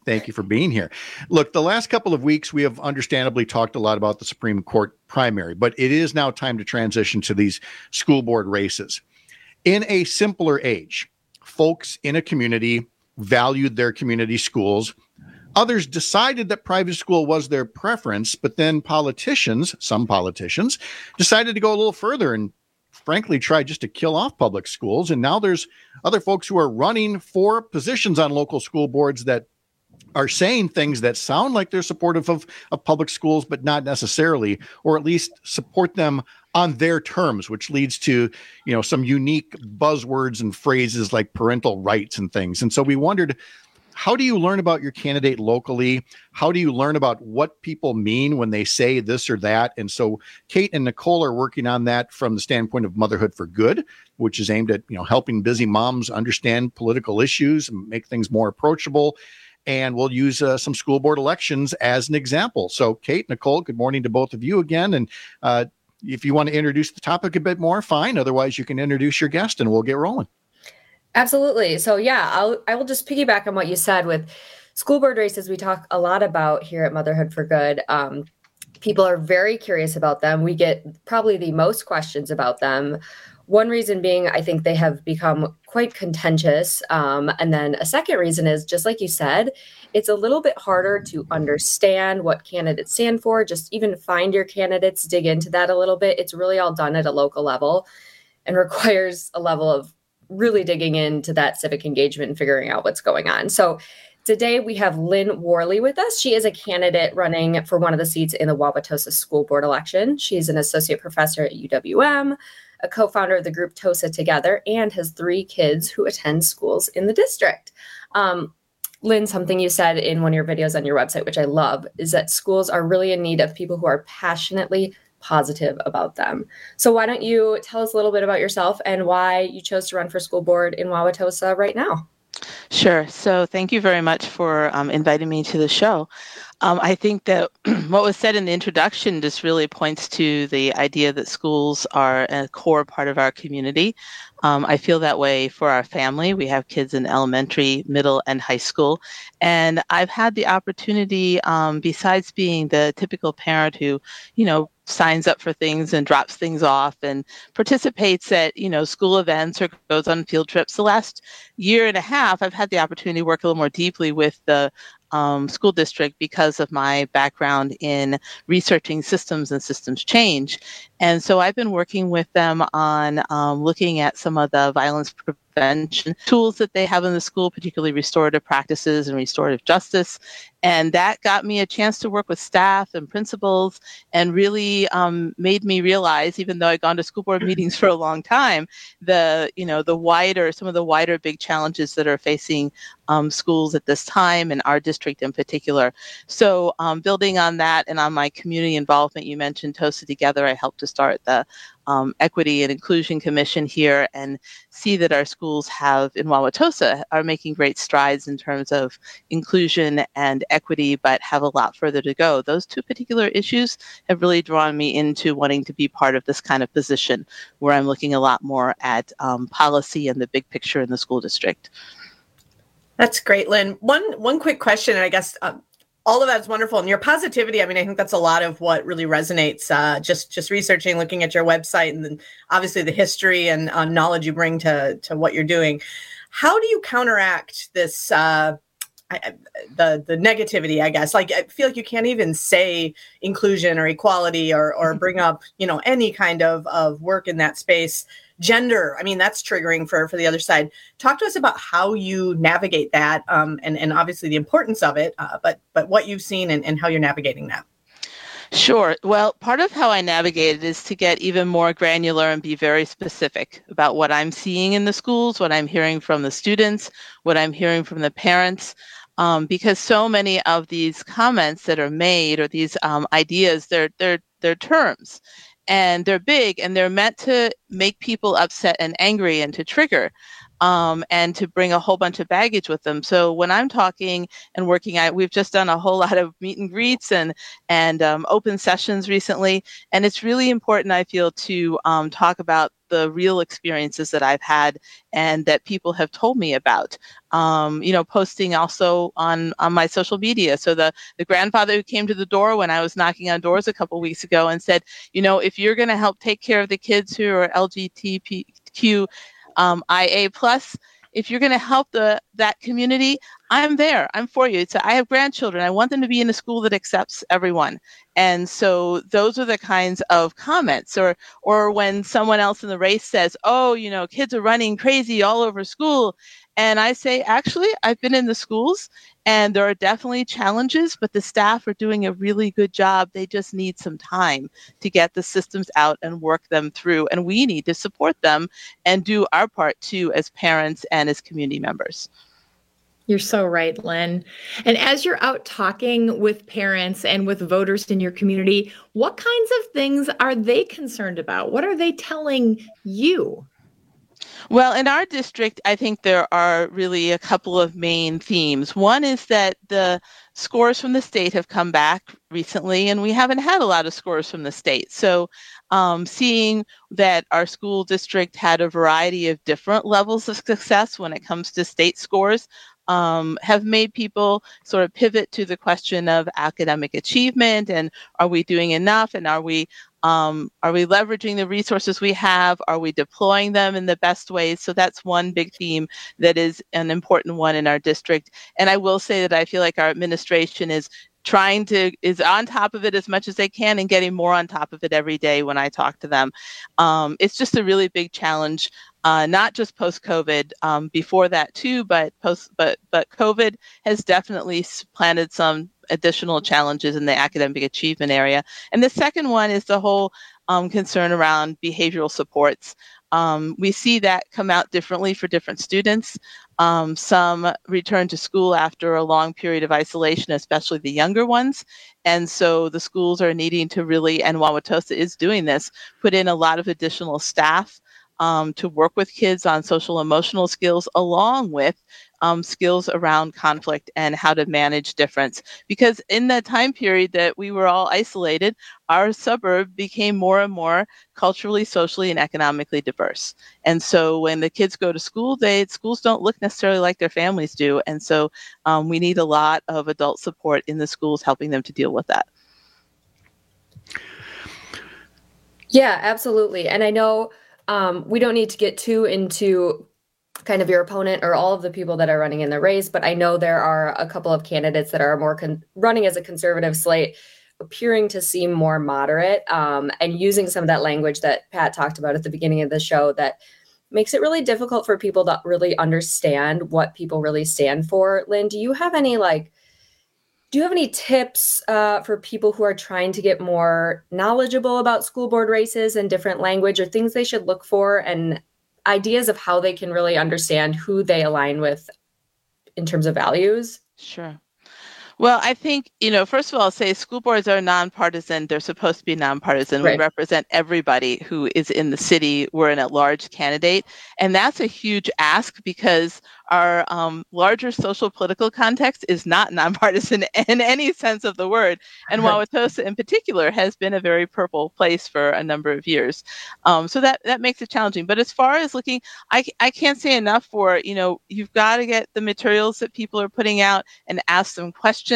Thank you for being here. Look, the last couple of weeks, we have understandably talked a lot about the Supreme Court primary, but it is now time to transition to these school board races. In a simpler age, folks in a community valued their community schools. Others decided that private school was their preference, but then politicians, some politicians, decided to go a little further and frankly tried just to kill off public schools. And now there's other folks who are running for positions on local school boards that are saying things that sound like they're supportive of, of public schools, but not necessarily, or at least support them on their terms, which leads to, you know, some unique buzzwords and phrases like parental rights and things. And so we wondered, how do you learn about your candidate locally? How do you learn about what people mean when they say this or that? And so Kate and Nicole are working on that from the standpoint of Motherhood for Good, which is aimed at, you know, helping busy moms understand political issues and make things more approachable. And we'll use uh, some school board elections as an example. So Kate, Nicole, good morning to both of you again. And uh, if you want to introduce the topic a bit more, fine. Otherwise, you can introduce your guest and we'll get rolling. Absolutely. So yeah, I'll, I will just piggyback on what you said with school board races. We talk a lot about here at Motherhood for Good. Um, people are very curious about them. We get probably the most questions about them. One reason being, I think they have become quite contentious. Um, and then a second reason is, just like you said, it's a little bit harder to understand what candidates stand for. Just even find your candidates, dig into that a little bit. It's really all done at a local level and requires a level of really digging into that civic engagement and figuring out what's going on. So today we have Lynn Worley with us. She is a candidate running for one of the seats in the Wauwatosa School Board election. She's an associate professor at U W M, a co-founder of the group TOSA Together, and has three kids who attend schools in the district. Um, Lynn, something you said in one of your videos on your website, which I love, is that schools are really in need of people who are passionately positive about them. So why don't you tell us a little bit about yourself and why you chose to run for school board in Wauwatosa right now? Sure. So thank you very much for um, inviting me to the show. Um, I think that what was said in the introduction just really points to the idea that schools are a core part of our community. Um, I feel that way for our family. We have kids in elementary, middle, and high school. And I've had the opportunity, um, besides being the typical parent who, you know, signs up for things and drops things off and participates at, you know, school events or goes on field trips. The last year and a half, I've had the opportunity to work a little more deeply with the um, school district because of my background in researching systems and systems change. And so I've been working with them on um, looking at some of the violence prevention tools that they have in the school, particularly restorative practices and restorative justice. And that got me a chance to work with staff and principals and really um, made me realize, even though I'd gone to school board meetings for a long time, the, you know, the wider, some of the wider big challenges that are facing um, schools at this time and our district in particular. So um, building on that and on my community involvement, you mentioned TOSA Together, I helped to start the Um, Equity and Inclusion Commission here and see that our schools have in Wauwatosa are making great strides in terms of inclusion and equity, but have a lot further to go. Those two particular issues have really drawn me into wanting to be part of this kind of position where I'm looking a lot more at um, policy and the big picture in the school district. That's great, Lynn. One one quick question, and I guess um, all of that's wonderful. And your positivity, I mean, I think that's a lot of what really resonates, uh, just just researching, looking at your website, and then obviously the history and uh, knowledge you bring to, to what you're doing. How do you counteract this, uh, I, the the negativity, I guess? Like, I feel like you can't even say inclusion or equality or or bring up, you know, any kind of, of work in that space. Gender, I mean, that's triggering for, for the other side. Talk to us about how you navigate that, um, and, and obviously the importance of it, uh, but but what you've seen and, and how you're navigating that. Sure. Well, part of how I navigate it is to get even more granular and be very specific about what I'm seeing in the schools, what I'm hearing from the students, what I'm hearing from the parents. Um, because so many of these comments that are made or these um, ideas, they're they're they're terms. And they're big and they're meant to make people upset and angry and to trigger. um, and to bring a whole bunch of baggage with them. So when I'm talking and working, I, we've just done a whole lot of meet and greets and and um, open sessions recently, and it's really important, I feel, to um, talk about the real experiences that I've had and that people have told me about. Um, you know, posting also on, on my social media. So the, the grandfather who came to the door when I was knocking on doors a couple weeks ago and said, you know, if you're going to help take care of the kids who are L G B T Q um, I A plus, if you're going to help the that community, I'm there. I'm for you. So I have grandchildren. I want them to be in a school that accepts everyone. And so those are the kinds of comments. Or or when someone else in the race says, oh, you know, kids are running crazy all over school. And I say, actually, I've been in the schools and there are definitely challenges, but the staff are doing a really good job. They just need some time to get the systems out and work them through. And we need to support them and do our part too as parents and as community members. You're so right, Lynn. And as you're out talking with parents and with voters in your community, what kinds of things are they concerned about? What are they telling you? Well, in our district, I think there are really a couple of main themes. One is that the scores from the state have come back recently, and we haven't had a lot of scores from the state. So um, seeing that our school district had a variety of different levels of success when it comes to state scores um, have made people sort of pivot to the question of academic achievement and are we doing enough, and are we Um, are we leveraging the resources we have? Are we deploying them in the best ways? So that's one big theme that is an important one in our district. And I will say that I feel like our administration is trying to, is on top of it as much as they can and getting more on top of it every day when I talk to them. Um, it's just a really big challenge, uh, not just post-COVID, um, before that too, but post, but but COVID has definitely planted some additional challenges in the academic achievement area. And the second one is the whole um, concern around behavioral supports. Um, we see that come out differently for different students. Um, some return to school after a long period of isolation, especially the younger ones. And so the schools are needing to really, and Wauwatosa is doing this, put in a lot of additional staff um, to work with kids on social emotional skills, along with Um, skills around conflict and how to manage difference. Because in the time period that we were all isolated, our suburb became more and more culturally, socially, and economically diverse. And so when the kids go to school, they schools don't look necessarily like their families do. And so um, we need a lot of adult support in the schools helping them to deal with that. Yeah, absolutely. And I know um, we don't need to get too into kind of your opponent or all of the people that are running in the race, but I know there are a couple of candidates that are more con- running as a conservative slate, appearing to seem more moderate, um, and using some of that language that Pat talked about at the beginning of the show that makes it really difficult for people to really understand what people really stand for. Lynn, do you have any like, do you have any tips uh, for people who are trying to get more knowledgeable about school board races and different language, or things they should look for, and ideas of how they can really understand who they align with in terms of values? Sure. Well, I think, you know, first of all, I'll say school boards are nonpartisan. They're supposed to be nonpartisan. Right. We represent everybody who is in the city. We're an at-large candidate. And that's a huge ask because our um, larger social political context is not nonpartisan in any sense of the word. And Wauwatosa in particular has been a very purple place for a number of years. Um, so that, that makes it challenging. But as far as looking, I, I can't say enough for, you know, you've got to get the materials that people are putting out and ask them questions.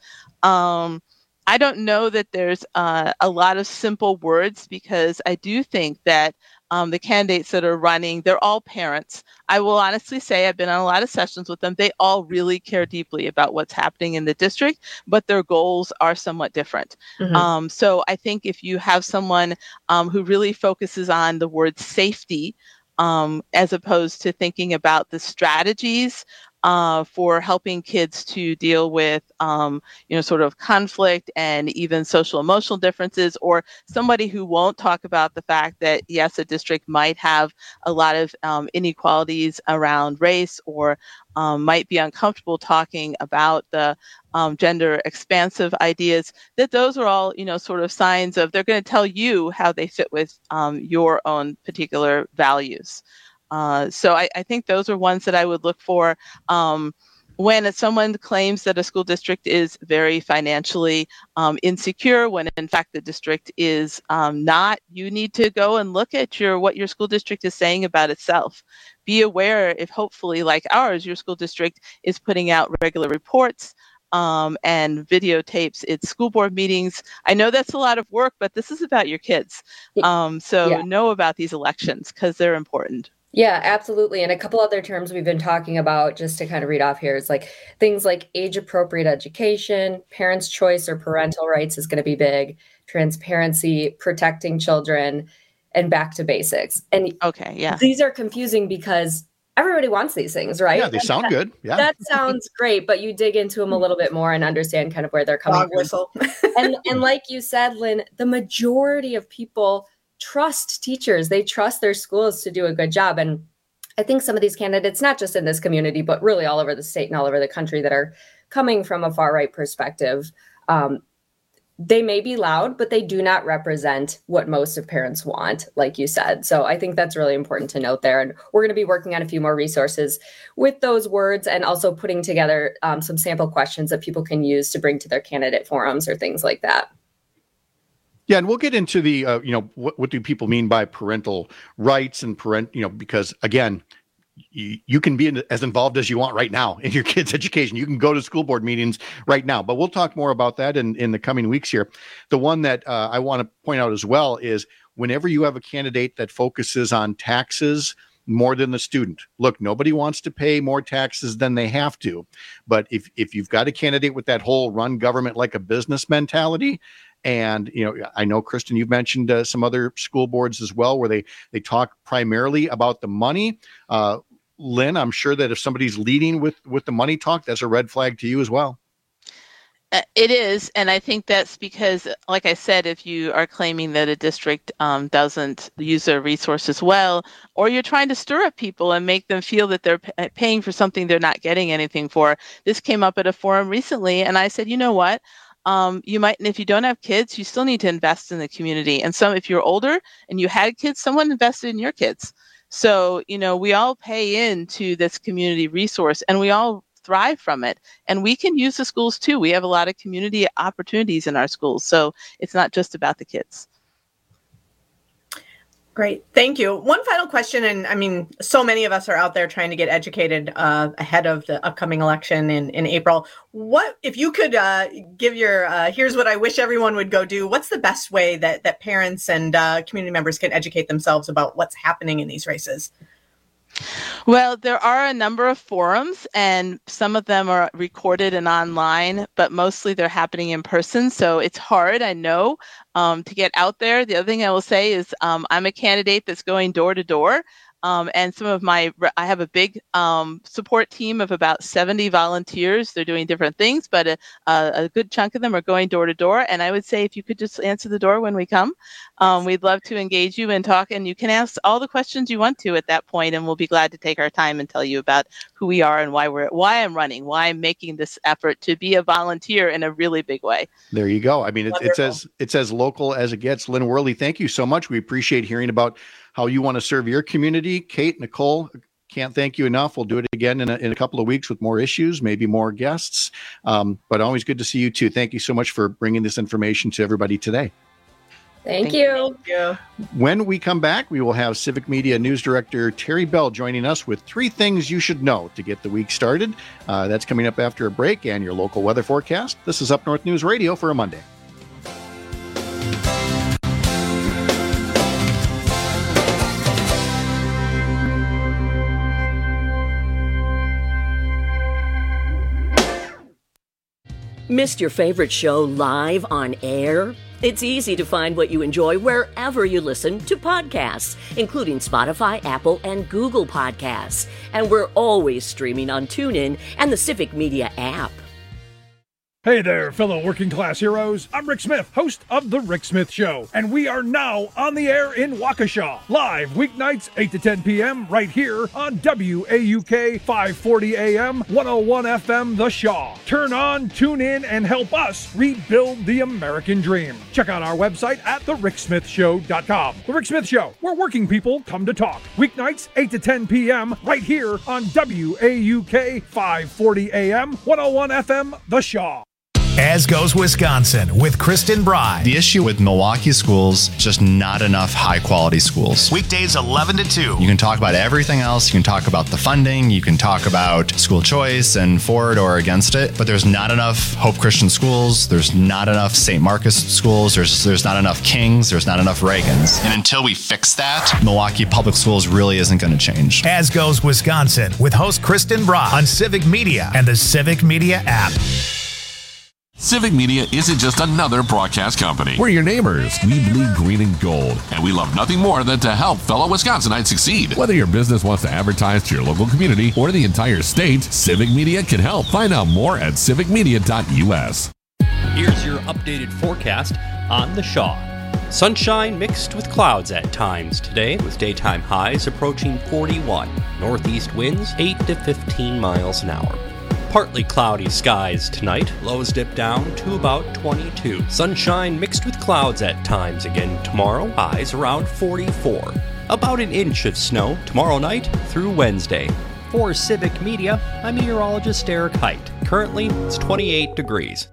Um, I don't know that there's uh, a lot of simple words because I do think that um, the candidates that are running, they're all parents. I will honestly say I've been on a lot of sessions with them. They all really care deeply about what's happening in the district, but their goals are somewhat different. Mm-hmm. Um, so I think if you have someone um, who really focuses on the word safety, um, as opposed to thinking about the strategies Uh, for helping kids to deal with, um, you know, sort of conflict and even social emotional differences, or somebody who won't talk about the fact that, yes, a district might have a lot of um, inequalities around race, or um, might be uncomfortable talking about the um, gender expansive ideas, that those are all, you know, sort of signs of they're going to tell you how they fit with um, your own particular values. Uh, so I, I think those are ones that I would look for. Um, when someone claims that a school district is very financially um, insecure, when in fact the district is um, not, you need to go and look at your what your school district is saying about itself. Be aware if hopefully, like ours, your school district is putting out regular reports um, and videotapes its school board meetings. I know that's a lot of work, but this is about your kids. Um, so Yeah. know about these elections because they're important. Yeah, absolutely. And a couple other terms we've been talking about, just to kind of read off here, is like things like age appropriate education, parents' choice or parental rights is going to be big, transparency, protecting children, and back to basics. And okay, yeah, these are confusing because everybody wants these things, right? Yeah, they sound that, good. Yeah. That sounds great, but you dig into them a little bit more and understand kind of where they're coming Dog from. whistle. and and like you said, Lynn, the majority of people trust teachers. They trust their schools to do a good job. And I think some of these candidates, not just in this community, but really all over the state and all over the country that are coming from a far right perspective, um, they may be loud, but they do not represent what most of parents want, like you said. So I think that's really important to note there. And we're going to be working on a few more resources with those words and also putting together um, some sample questions that people can use to bring to their candidate forums or things like that. Yeah, and we'll get into the, uh, you know, what, what do people mean by parental rights and parent, you know, because again, you, you can be in, as involved as you want right now in your kids' education. You can go to school board meetings right now, but we'll talk more about that in, in the coming weeks here. The one that uh, I want to point out as well is whenever you have a candidate that focuses on taxes more than the student. Look, nobody wants to pay more taxes than they have to. But if, if you've got a candidate with that whole run government like a business mentality, and, you know, I know, Kristen, you've mentioned uh, some other school boards as well, where they, they talk primarily about the money. Uh, Lynn, I'm sure that if somebody's leading with, with the money talk, that's a red flag to you as well. Uh, It is, and I think that's because, like I said, if you are claiming that a district um, doesn't use their resources well, or you're trying to stir up people and make them feel that they're p- paying for something they're not getting anything for. This came up at a forum recently, and I said, you know what? Um, you might, and if you don't have kids, you still need to invest in the community. And some, if you're older and you had kids, someone invested in your kids. So, you know, we all pay into this community resource, and we all thrive from it. And we can use the schools too. We have a lot of community opportunities in our schools. So it's not just about the kids. Great. Thank you. One final question. And I mean, so many of us are out there trying to get educated uh, ahead of the upcoming election in, in April. What, if you could uh, give your, uh, here's what I wish everyone would go do. What's the best way that, that parents and uh, community members can educate themselves about what's happening in these races? Well, there are a number of forums, and some of them are recorded and online, but mostly they're happening in person. So it's hard, I know, um, to get out there. The other thing I will say is um, I'm a candidate that's going door to door. Um, and some of my, I have a big um, support team of about seventy volunteers. They're doing different things, but a, a, a good chunk of them are going door to door. And I would say if you could just answer the door when we come, um, we'd love to engage you and talk. And you can ask all the questions you want to at that point, and we'll be glad to take our time and tell you about who we are and why we're, why I'm running, why I'm making this effort to be a volunteer in a really big way. There you go. I mean, it's, it's as it's as local as it gets. Lynn Worley, thank you so much. We appreciate hearing about how you want to serve your community. Kate, Nicole, can't thank you enough. We'll do it again in a, in a couple of weeks with more issues, maybe more guests. Um, but always good to see you too. Thank you so much for bringing this information to everybody today. Thank, Thank you. Thank you. When we come back, we will have Civic Media News Director Terry Bell joining us with three things you should know to get the week started. Uh, that's coming up after a break and your local weather forecast. This is Up North News Radio for a Monday. Missed your favorite show live on air? It's easy to find what you enjoy wherever you listen to podcasts, including Spotify, Apple, and Google Podcasts. And we're always streaming on TuneIn and the Civic Media app. Hey there, fellow working class heroes. I'm Rick Smith, host of The Rick Smith Show, and we are now on the air in Waukesha, live weeknights eight to ten p.m. right here on W A U K five forty A M, one oh one F M The Shaw. Turn on, tune in, and help us rebuild the American dream. Check out our website at the rick smith show dot com. The Rick Smith Show, where working people come to talk. Weeknights eight to ten p.m. right here on W A U K five forty A M, one oh one F M The Shaw. As Goes Wisconsin with Kristen Bry. The issue with Milwaukee schools, just not enough high-quality schools. Weekdays eleven to two. You can talk about everything else. You can talk about the funding. You can talk about school choice and for it or against it. But there's not enough Hope Christian schools. There's not enough Saint Marcus schools. There's there's not enough Kings. There's not enough Reagans. And until we fix that, Milwaukee Public Schools really isn't going to change. As Goes Wisconsin with host Kristen Bry on Civic Media and the Civic Media app. Civic Media isn't just another broadcast company. We're your neighbors. We bleed green and gold. And we love nothing more than to help fellow Wisconsinites succeed. Whether your business wants to advertise to your local community or the entire state, Civic Media can help. Find out more at civic media dot u s. Here's your updated forecast on the Shaw. Sunshine mixed with clouds at times today, with daytime highs approaching forty-one. Northeast winds eight to fifteen miles an hour. Partly cloudy skies tonight. Lows dip down to about twenty-two. Sunshine mixed with clouds at times again tomorrow. Highs around forty-four. About an inch of snow tomorrow night through Wednesday. For Civic Media, I'm meteorologist Eric Height. Currently, it's twenty-eight degrees.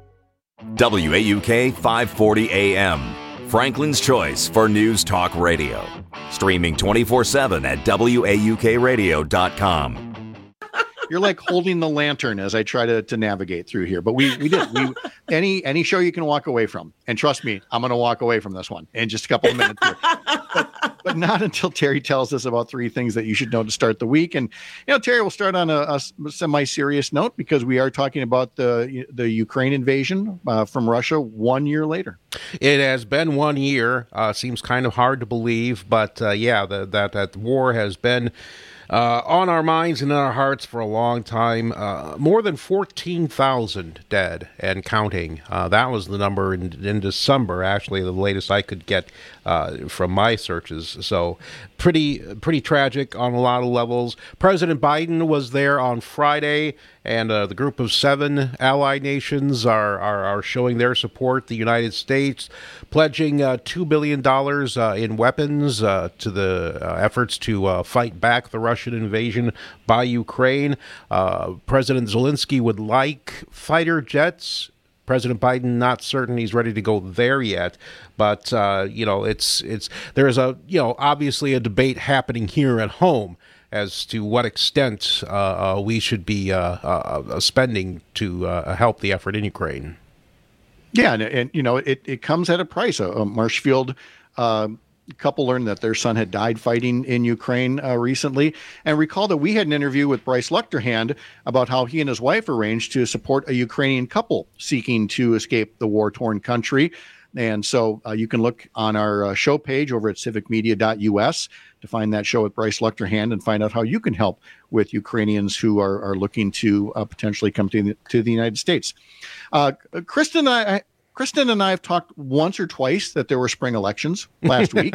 W A U K five forty A M. Franklin's choice for News Talk Radio. Streaming twenty-four seven at W A U K radio dot com. You're like holding the lantern as I try to, to navigate through here. But we we did. We, any any show you can walk away from. And trust me, I'm going to walk away from this one in just a couple of minutes here. But, but not until Terry tells us about three things that you should know to start the week. And, you know, Terry, will start on a, a semi-serious note because we are talking about the, the Ukraine invasion uh, from Russia one year later. It has been one year. Uh, seems kind of hard to believe. But, uh, yeah, the, that, that war has been Uh, on our minds and in our hearts for a long time. Uh, more than fourteen thousand dead and counting. Uh, that was the number in, in December, actually, the latest I could get uh, from my searches. So pretty, pretty tragic on a lot of levels. President Biden was there on Friday, and uh, the group of seven allied nations are, are, are showing their support. The United States pledging uh, two billion dollars uh, in weapons uh, to the uh, efforts to uh, fight back the Russian invasion by Ukraine. Uh, President Zelensky would like fighter jets. President Biden not certain he's ready to go there yet, but uh, you know it's it's there's a you know obviously a debate happening here at home as to what extent uh, uh, we should be uh, uh, spending to uh, help the effort in Ukraine. Yeah, and, and you know it it comes at a price. A, a Marshfield Uh, couple learned that their son had died fighting in Ukraine uh, recently. And recall that we had an interview with Bryce Luchterhand about how he and his wife arranged to support a Ukrainian couple seeking to escape the war-torn country. And so uh, you can look on our uh, show page over at civic media dot u s to find that show with Bryce Luchterhand and find out how you can help with Ukrainians who are, are looking to uh, potentially come to the, to the United States. Uh, Kristen and I... Kristen and I have talked once or twice that there were spring elections last week.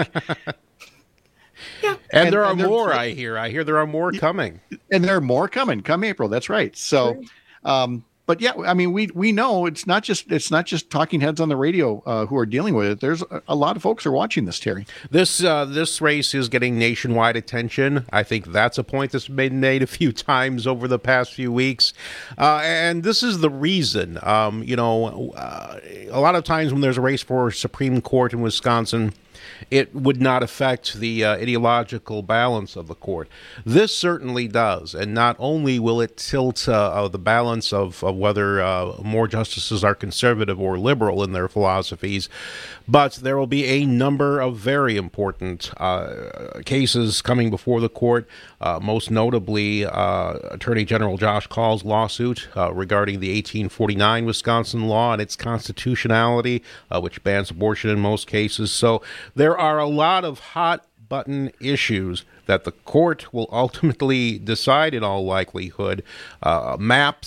Yeah. And, and there are and more, I hear. I hear there are more coming. And there are more coming come April. That's right. So, um, but yeah, I mean, we we know it's not just it's not just talking heads on the radio uh, who are dealing with it. There's a, a lot of folks are watching this, Terry. This uh, this race is getting nationwide attention. I think that's a point that's been made a few times over the past few weeks, uh, and this is the reason. Um, you know, uh, a lot of times when there's a race for Supreme Court in Wisconsin, it would not affect the uh, ideological balance of the court. This certainly does, and not only will it tilt uh, uh, the balance of, of whether uh, more justices are conservative or liberal in their philosophies, but there will be a number of very important uh, cases coming before the court, uh, most notably uh, Attorney General Josh Kaul's lawsuit uh, regarding the eighteen forty-nine Wisconsin law and its constitutionality, uh, which bans abortion in most cases. So there are a lot of hot button issues that the court will ultimately decide in all likelihood. Uh, maps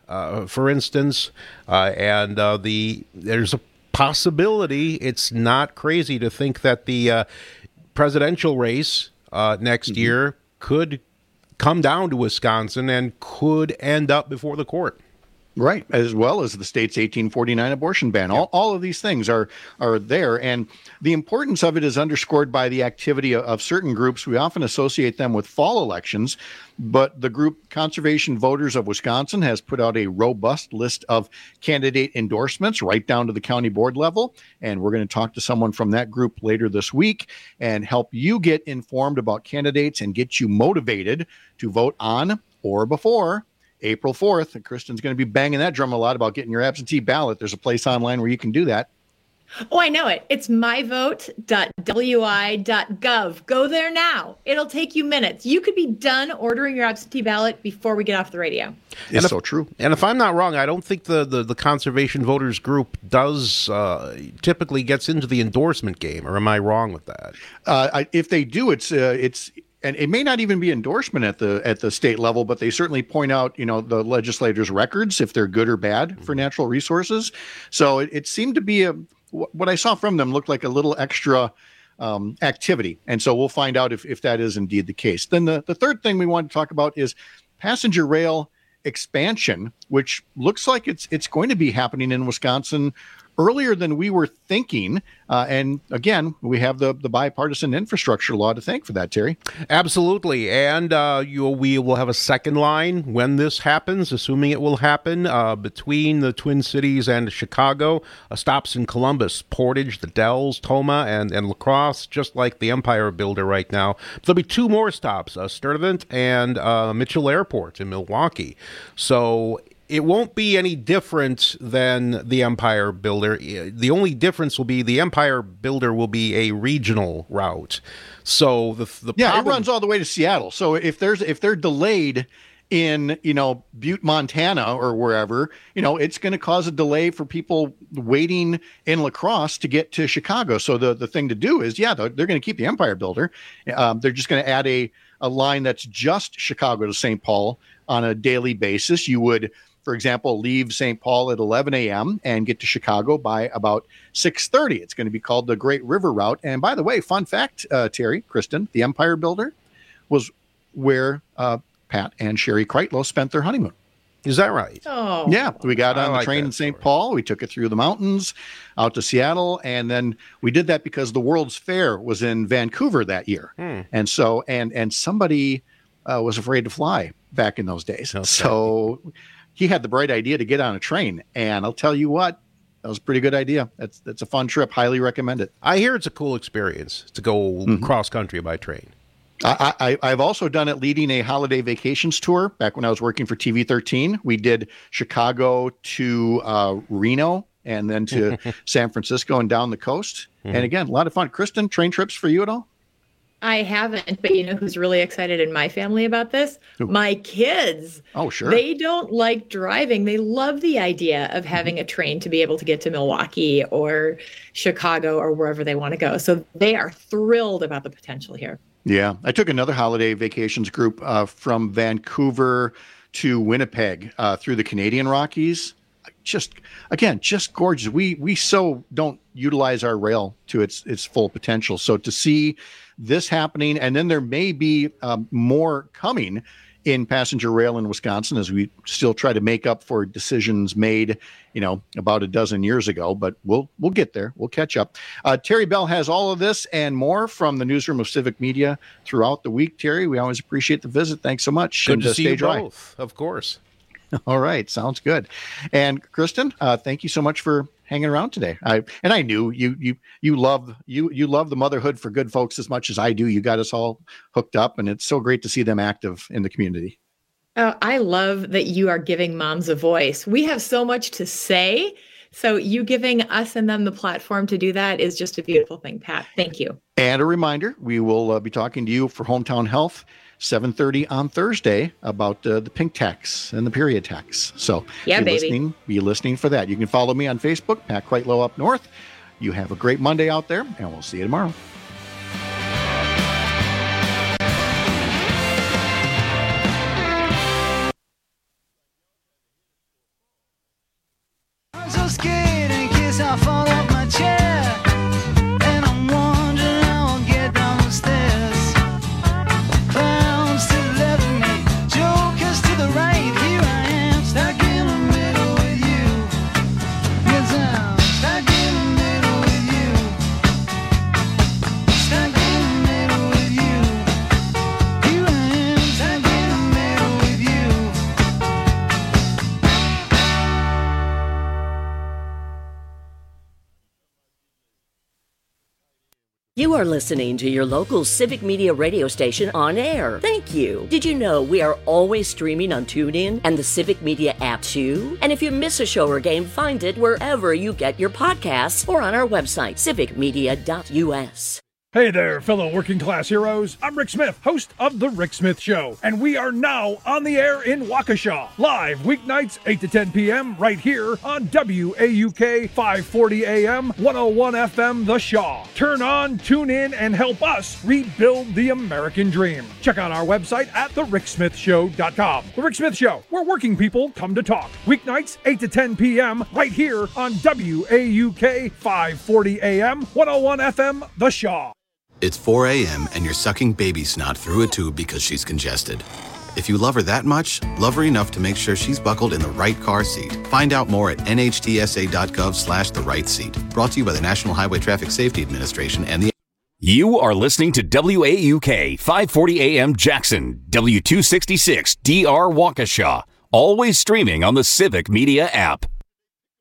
uh, for instance, uh, and uh, the there's a possibility, it's not crazy to think that the uh, presidential race uh, next mm-hmm. year could come down to Wisconsin and could end up before the court. Right, as well as the state's eighteen forty-nine abortion ban. All, all of these things are are there, and the importance of it is underscored by the activity of, of certain groups. We often associate them with fall elections, but the group Conservation Voters of Wisconsin has put out a robust list of candidate endorsements right down to the county board level, and we're going to talk to someone from that group later this week and help you get informed about candidates and get you motivated to vote on or before April fourth. And Kristen's going to be banging that drum a lot about getting your absentee ballot. There's a place online where you can do that. Oh, I know it. It's my vote dot w i dot gov. Go there now. It'll take you minutes. You could be done ordering your absentee ballot before we get off the radio. It's if, so true. And if I'm not wrong, I don't think the, the, the Conservation Voters group does uh, typically gets into the endorsement game, or am I wrong with that? Uh, I, if they do, it's uh, it's and it may not even be endorsement at the at the state level, but they certainly point out, you know, the legislators' records, if they're good or bad mm-hmm. for natural resources. So it, it seemed to be a what I saw from them looked like a little extra um, activity. And so we'll find out if, if that is indeed the case. Then the, the third thing we want to talk about is passenger rail expansion, which looks like it's it's going to be happening in Wisconsin earlier than we were thinking. Uh, and again, we have the, the bipartisan infrastructure law to thank for that, Terry. Absolutely. And uh, you, we will have a second line when this happens, assuming it will happen, uh, between the Twin Cities and Chicago. Uh, stops in Columbus, Portage, the Dells, Toma, and, and La Crosse, just like the Empire Builder right now. There'll be two more stops, uh, Sturtevant and uh, Mitchell Airport in Milwaukee. So it won't be any different than the Empire Builder. The only difference will be the Empire Builder will be a regional route. So the the yeah, problem- it runs all the way to Seattle. So if there's if they're delayed in, you know, Butte, Montana or wherever, you know, it's going to cause a delay for people waiting in La Crosse to get to Chicago. So the, the thing to do is, yeah, they're, they're going to keep the Empire Builder. Um, they're just going to add a, a line that's just Chicago to Saint Paul on a daily basis. You would, for example, leave Saint Paul at eleven a.m. and get to Chicago by about six thirty. It's going to be called the Great River Route. And by the way, fun fact, uh, Terry, Kristen, the Empire Builder was where uh, Pat and Sherry Kreitlow spent their honeymoon. Is that right? Oh, yeah. We got on I the like train in Saint Paul. We took it through the mountains out to Seattle. And then we did that because the World's Fair was in Vancouver that year. Hmm. And so, and, and somebody uh, was afraid to fly back in those days. Okay. So he had the bright idea to get on a train. And I'll tell you what, that was a pretty good idea. That's, that's a fun trip. Highly recommend it. I hear it's a cool experience to go mm-hmm. cross country by train. I, I, I've also done it leading a holiday vacations tour back when I was working for T V thirteen. We did Chicago to uh, Reno and then to San Francisco and down the coast. Mm-hmm. And again, a lot of fun. Kristen, train trips for you at all? I haven't, but you know who's really excited in my family about this? Who? My kids. Oh, sure. They don't like driving. They love the idea of having a train to be able to get to Milwaukee or Chicago or wherever they want to go. So they are thrilled about the potential here. Yeah. I took another holiday vacations group uh, from Vancouver to Winnipeg uh, through the Canadian Rockies. Just, again, just gorgeous. We we so don't utilize our rail to its its full potential. So to see this happening, and then there may be um, more coming in passenger rail in Wisconsin as we still try to make up for decisions made, you know, about a dozen years ago, but we'll we'll get there. We'll catch up. Uh, Terry Bell has all of this and more from the newsroom of Civic Media throughout the week. Terry, we always appreciate the visit. Thanks so much. Good and, to uh, see stay you dry. both, of course. All right. Sounds good. And Kristen, uh, thank you so much for hanging around today. I and I knew you you you love you you love the Motherhood for Good folks as much as I do. You got us all hooked up, and it's so great to see them active in the community. Oh, I love that you are giving moms a voice. We have so much to say. So you giving us and them the platform to do that is just a beautiful thing, Pat. Thank you. And a reminder, we will uh, be talking to you for Hometown Health, seven thirty on Thursday about uh, the pink tax and the period tax. So yeah, be baby. listening, be listening for that. You can follow me on Facebook, Pat Kreitlow Up North. You have a great Monday out there, and we'll see you tomorrow. You are listening to your local Civic Media radio station on air. Thank you. Did you know we are always streaming on TuneIn and the Civic Media app too? And if you miss a show or game, find it wherever you get your podcasts or on our website, civic media dot u s. Hey there, fellow working class heroes. I'm Rick Smith, host of The Rick Smith Show, and we are now on the air in Waukesha, live weeknights eight to ten p.m. right here on W A U K five forty A M, one oh one F M The Shaw. Turn on, tune in, and help us rebuild the American dream. Check out our website at the rick smith show dot com. The Rick Smith Show, where working people come to talk. Weeknights eight to ten p.m. right here on W A U K five forty A M, one oh one F M The Shaw. It's four a.m. and you're sucking baby snot through a tube because she's congested. If you love her that much, love her enough to make sure she's buckled in the right car seat. Find out more at n h t s a dot gov slash the right seat. Brought to you by the National Highway Traffic Safety Administration and the... You are listening to W A U K five forty A M Jackson, W two sixty-six D R Waukesha. Always streaming on the Civic Media app.